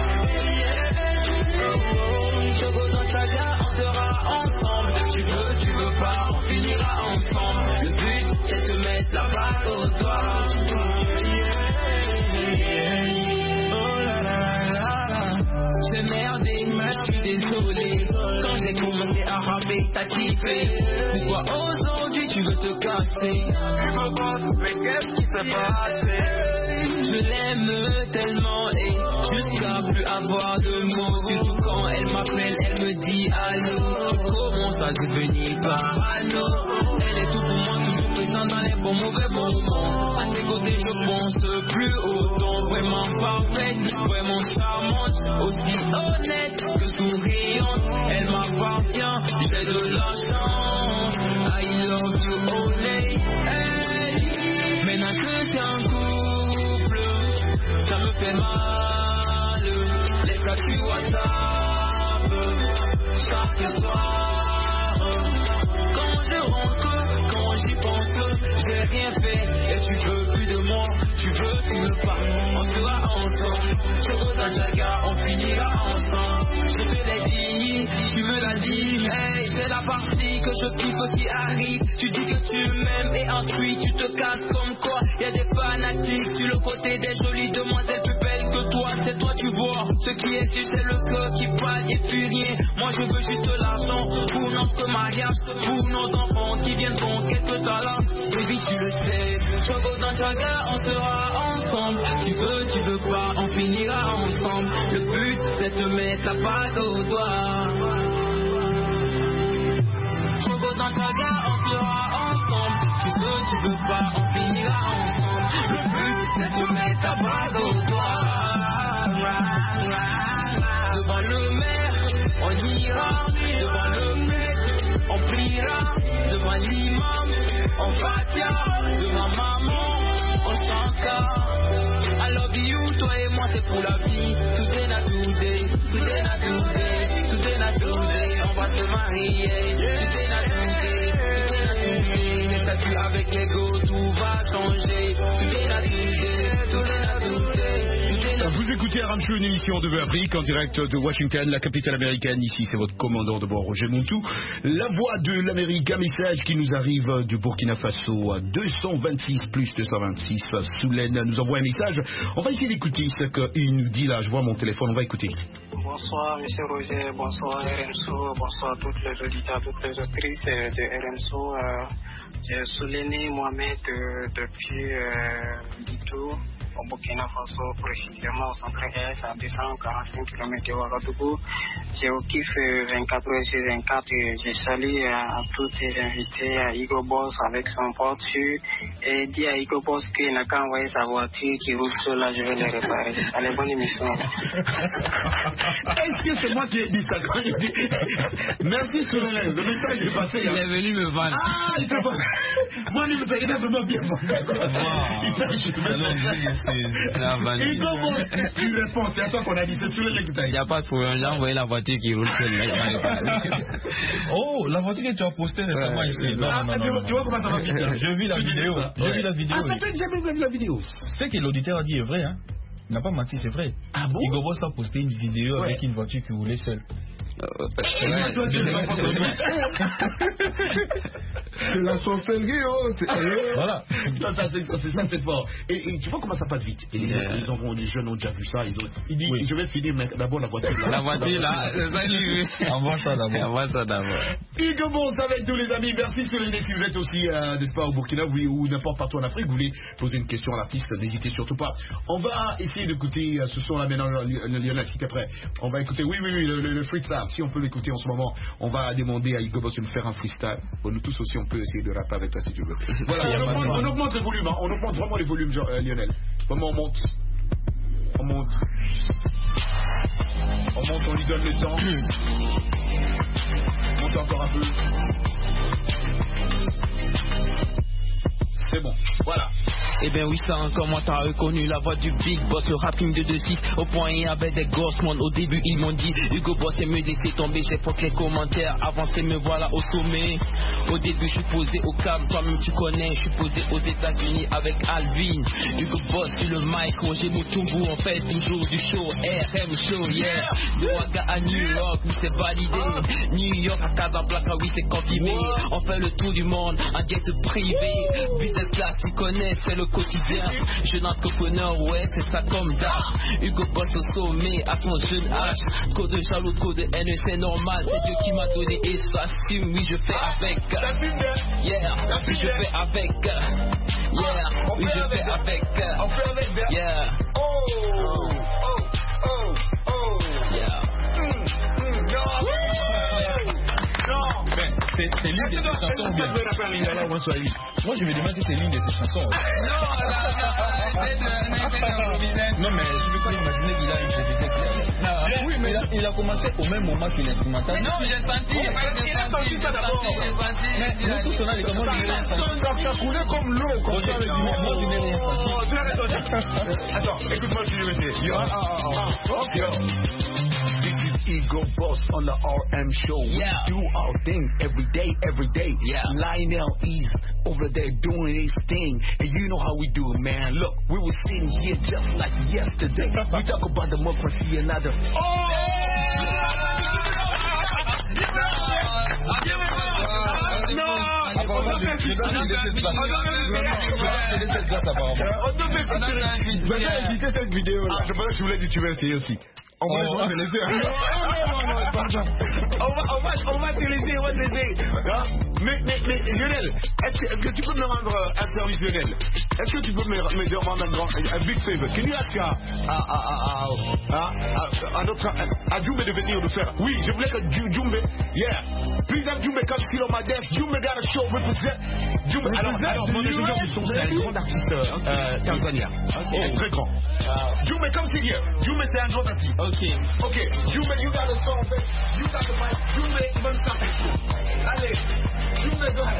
On sera ensemble. Tu veux pas, on finira ensemble. Le but c'est de mettre la batte au doigt. J'ai merdé, je suis désolé. Quand j'ai commencé à rapper, t'as kiffé. Pourquoi aujourd'hui tu veux te casser? Tu me passes, mais qu'est-ce qui s'est passé? Je l'aime tellement et jusqu'à plus avoir de mots. Surtout quand elle m'appelle, elle me dit allô. Je commence à devenir parano. Elle est tout pour moi, toujours présente dans les bons mauvais moments. À ses côtés je pense plus autant. Vraiment parfaite, vraiment charmante, aussi honnête que souriante. Elle m'appartient, j'ai de la chance. I love you only. Hey. Maintenant que t'es en couple, ça me fait mal. Les statuts WhatsApp, chaque soir. Quand je rentre, quand j'y pense, j'ai rien fait. Et tu veux plus de moi, tu veux, tu me parles. On sera ensemble, Choco dans Jaga, on finira ensemble. Je te l'ai dit, tu me l'as dit. Hey, c'est la partie que je kiffe qui arrive. Tu dis que tu m'aimes et ensuite tu te casses comme quoi. Y'a des fanatiques sur le côté des jolies demoiselles plus belles que toi. C'est toi tu vois, ce qui est sûr c'est le cœur qui parle et puis rien. Moi je veux juste l'argent pour notre mariage, pour nos enfants qui viennent donc quelques talents. Baby tu le sais, Choco dans Jaga, on sera ensemble. Tu veux pas, on finira ensemble. Le but c'est de te mettre la bague au doigt. Choco dans Jaga, on sera ensemble. Tu veux pas, on finira ensemble. Le but c'est de te mettre la bague au doigt. Devant le maire, on ira. Devant le maître, on priera. Devant l'imam, on fatia. Devant maman, on chantera. I love you, toi et moi c'est pour la vie. Today na today, today na today, today na today, on va se marier. Today na today, today na today, les statuts avec l'ego, tout va changer. Today na today, today na today. Vous écoutez Aram Show, une émission de Afrique en direct de Washington, la capitale américaine. Ici, c'est votre commandant de bord, Roger Montou. La voix de l'Amérique, un message qui nous arrive du Burkina Faso à 226 plus 226. Soulaine nous envoie un message. On va essayer d'écouter ce qu'il nous dit là. Je vois mon téléphone, on va écouter. Bonsoir, monsieur Roger. Bonsoir, RMSO. Bonsoir, toutes les auditeurs, toutes les autrices de RMSO. J'ai Soulainé Mohamed depuis Bito, au Burkina Faso, précisément au centre-est, à 245 km de Ouagadougou. J'ai au kiff 24 heures sur 24 et je salue à tous les invités, à Igo Boss avec son porte-sur et dit à Igo Boss qu'il n'a qu'à envoyer sa voiture qui roule sur là, je vais les réparer. Allez, bonne émission. Est-ce que c'est moi qui ai dit ça? Merci Soulainé, le message est passé. Il est venu me vendre. Ah, il t'a pas... Moi, il m'a vraiment bien vendu. C'est la vanne. Et comment tu réponds? C'est à toi qu'on a dit, c'est Soulainé qui t'a dit. Il n'y a pas de problème, j'ai envoyé la voiture qui roule sur le. Oh, la voiture que tu as postée récemment ici. Non. Tu vois comment ça va vite? J'ai vu la vidéo. J'ai vu la vidéo. Ah, ça fait jamais vu la vidéo. Ce que l'auditeur a dit est vrai, hein. Il n'a pas menti, c'est vrai. Ah bon? Igo Boss a posté une vidéo avec une voiture qui roulait seule. C'est la sorcellerie, oh. Voilà. Ça, c'est fort. Et tu vois comment ça passe vite. Et les enfants, les jeunes ont déjà vu ça. Il dit, je vais finir d'abord la voiture là. La voiture là, c'est ça qu'il veut. Envoie ça d'abord. Hugo Boss avec tous les amis. Merci Soulainé. Si vous êtes aussi, n'est-ce pas, au Burkina ou n'importe partout en Afrique, vous voulez poser une question à l'artiste, n'hésitez surtout pas. On va essayer d'écouter ce son là maintenant, Lionel, si t'es prêt. On va écouter, oui, le freestyle. Si on peut l'écouter en ce moment, on va demander à Hugo Boss de nous faire un freestyle. Bon, nous tous aussi, on peut essayer de rapper avec toi si tu veux. Voilà, on augmente le volume, hein. On augmente vraiment les volumes, Lionel. Vraiment, on monte, on lui donne le temps. On monte encore un peu. C'est bon, voilà. Eh ben oui, ça, comment t'as reconnu la voix du Big Boss, le rapping de 2-6 au point et avec des gosses, man. Au début ils m'ont dit Hugo Boss et me laisser tomber, j'ai pas que les commentaires, avancé me voilà au sommet. Au début je suis posé au câble, toi-même tu connais, je suis posé aux États-Unis avec Alvin. Hugo Boss sur le mic, Roger Mutumbu, on fait toujours du show, RM show, yeah. De Ouaga à New York, oui c'est validé. New York à Casablanca, oui c'est confirmé. On fait le tour du monde en jet privé, business business class, tu connais, c'est le quotidien. Jeune entrepreneur, ouais, c'est ça comme d'art. Hugo Boss au sommet à ton jeune âge. Trop de jaloux, trop de haine, c'est normal. C'est Dieu qui m'a donné et j'assume. Oui, je fais avec. Yeah, oui, je fais avec. Yeah, oui, je fais avec. Yeah. Yeah. C'est l'une de tes chansons ou bien? Moi je me demande si c'est l'une de tes chansons. Non mais je peux pas imaginer qu'il a improvisé. Oui mais il a commencé au même moment que l'instrumental. Non j'ai senti. ça d'abord. Mais nous tous on a les commandes. Ça a coulé comme l'eau. Moi je n'ai rien senti. Attends, écoute-moi ce que je vais dire. This is Ego Boss on the RM show. Yeah. We do our thing every day. Yeah. Lionel is over there doing his thing. And you know how we do it, man. Look, we were sitting here just like yesterday. We talk about democracy and other. Vous avez invité cette vidéo là. Je pensais que tu voulais dire tu vas essayer aussi. On va te laisser. On va te laisser. Mais Lionel, est-ce que tu peux me rendre un service, Lionel? Est-ce que tu peux me demander un big favor? Can you ask à Djumbe de venir nous faire? Oui, je voulais que Djumbe, yeah. Please have Djumbe come sit on my desk. Djumbe got a show, represent. Djumbe, alors mon ingénieur du son, c'est un grand artiste tanzanien. Très grand. Djumbe, come sit here. Djumbe, c'est un grand artiste. Ok, Djumbe, you got a song, baby. You got the mic. Djumbe, bonne chance. Allez, Djumbe, go ahead.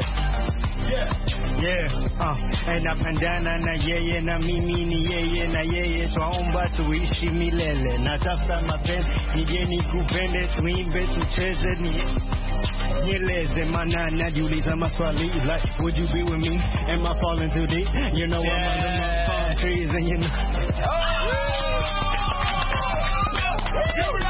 Napendana na yeye na mimi ni yeye na yeye, twaomba tuishi milele. Natafuta mapenzi nije nikupende, tuimbe tucheze, nieleze, mana najiuliza maswali like, would you be with me? Am I falling too deep? You know I'm under my palm trees and you know. Give it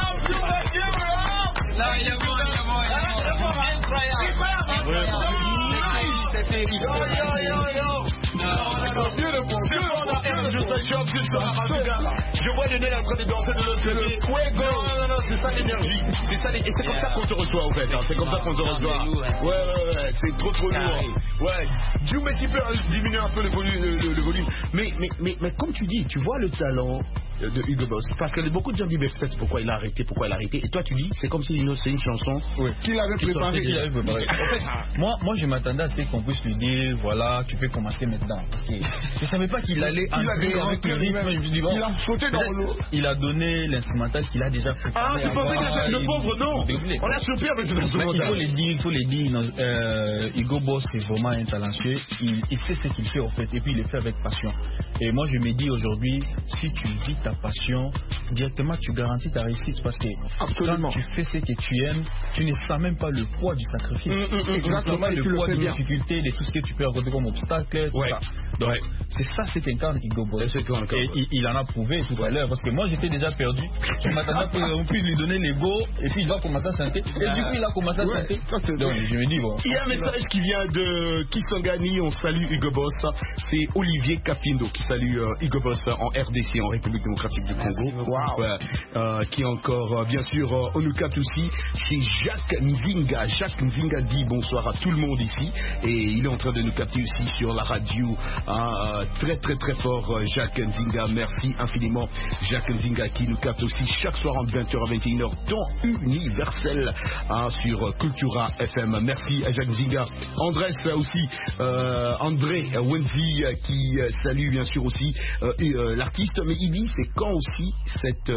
Je vois Lionel en train de danser de l'autre côté. Non, c'est ça l'énergie. C'est ça, et c'est comme ça qu'on te reçoit en fait. C'est comme ça qu'on te reçoit. Ouais, c'est trop lourd. Ouais, Djumbe qui peut diminuer un peu le volume. Mais comme tu dis, tu vois le talent de Hugo Boss. Parce que beaucoup de gens disent, mais peut-être pourquoi il a arrêté. Et toi tu dis, c'est comme si c'est une chanson qu'il avait préparée. En fait, moi je m'attendais à ce qu'on puisse lui dire, voilà, tu peux commencer maintenant. Parce que je ne savais pas qu'il allait entrer avec le rythme. Je me dis, bon, il a sauté dans l'eau. Il a donné l'instrumental qu'il a déjà préparé. Tu pensais que le pauvre, non. On a surpris avec cet instrumental. Il faut le dire. Hugo Boss c'est vraiment un talentueux. Il sait ce qu'il fait en fait. Et puis il le fait avec passion. Et moi je me dis aujourd'hui, si tu vis ta passion, directement tu garantis ta réussite. Parce que quand tu fais ce que tu aimes, tu ne sens même pas le poids du sacrifice. Exactement, le poids des difficultés, de tout ce que tu peux rencontrer comme obstacle, tout ça. Donc c'est ça, c'est incarne Hugo Boss. Et il en a prouvé tout à l'heure. Parce que moi j'étais déjà perdu. Je m'attendais à qu'on puisse lui donner l'ego. Et puis il va commencer à chanter. Et du coup il a commencé à chanter. Donc je me dis bon. Il y a un message qui vient de Kisangani. On salue Hugo Boss. C'est Olivier Kapindo qui salue Hugo Boss en RDC, en République démocratique du Congo. Qui est encore bien sûr on nous capte aussi. C'est Jacques Nzinga. Jacques Nzinga dit bonsoir à tout le monde ici. Et il est en train de nous capter aussi sur la radio. Très très très fort Jacques Nzinga. Merci infiniment Jacques Nzinga qui nous capte aussi chaque soir entre 20h à 21h dans Universel sur Cultura FM. Merci à Jacques Nzinga. Andrés aussi, André Wendy qui salue bien sûr aussi l'artiste. Mais il dit c'est quand aussi cette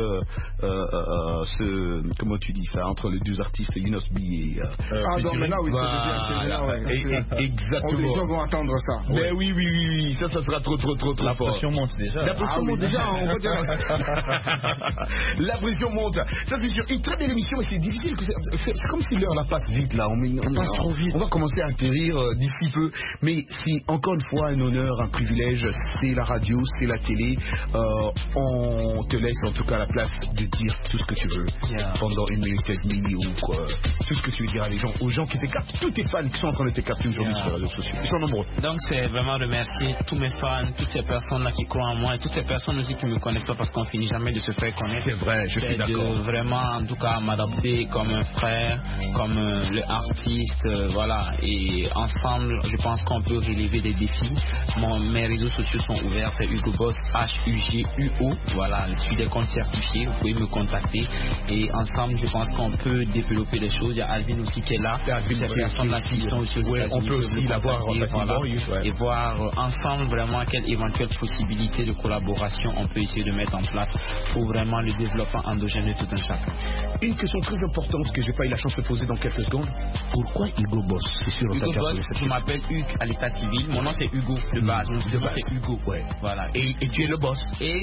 comment tu dis ça entre les deux artistes Younos B et non mais là oui exactement. Les gens vont entendre ça. Mais oui, ça sera trop la pression monte déjà. La pression monte déjà, on va dire. La pression monte. Ça c'est sûr. Une très belle émission, mais c'est difficile. C'est comme si l'heure la passe vite là. On passe trop vite. On va commencer à atterrir d'ici peu. Mais c'est encore une fois un honneur, un privilège. C'est la radio, c'est la télé. On te laisse en tout tout cas la place de dire tout ce que tu veux pendant 1 minute et demie ou tout ce que tu veux dire aux gens qui te captent, tous tes fans qui sont en train de te capter aujourd'hui sur les réseaux sociaux. Ils sont nombreux. Donc c'est vraiment remercier tous mes fans, toutes ces personnes-là qui croient en moi et toutes ces personnes aussi qui ne me connaissent pas parce qu'on finit jamais de se faire connaître. C'est vrai, je suis d'accord. De vraiment, en tout cas, m'adapter comme un frère, comme le artiste, voilà. Et ensemble, je pense qu'on peut relever des défis. Mes réseaux sociaux sont ouverts, c'est Hugo Boss, HUGUO. Voilà, je suis des comptes certifiés, vous pouvez me contacter. Et ensemble, je pense qu'on peut développer des choses. Il y a Alvin aussi qui est là. Ces personnes-là qui sont aussi aux États-Unis, on peut aussi l'avoir et voir ensemble vraiment quelles éventuelles possibilités de collaboration on peut essayer de mettre en place pour vraiment le développement endogène de tout un chacun. Une question très importante que j'ai pas eu la chance de poser dans quelques secondes. Pourquoi Hugo Boss? C'est sûr, Hugo Boss, je m'appelle Hugues à l'état civil. Mon nom c'est Hugo de base. Mon nom c'est Hugo. Ouais. Voilà. Et tu es le boss. Et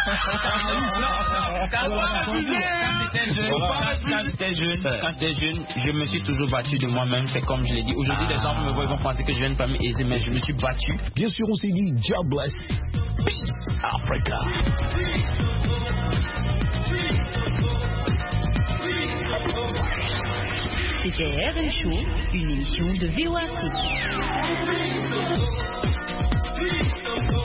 quand j'étais jeune, je me suis toujours battu de moi-même. C'est comme je l'ai dit. Aujourd'hui, les gens me voient, ils vont penser que je viens de famille aisée, mais je me suis battu. Bien sûr, on s'est dit jobless. Peace Africa. C'était RM Show, une émission de VOA Afrique.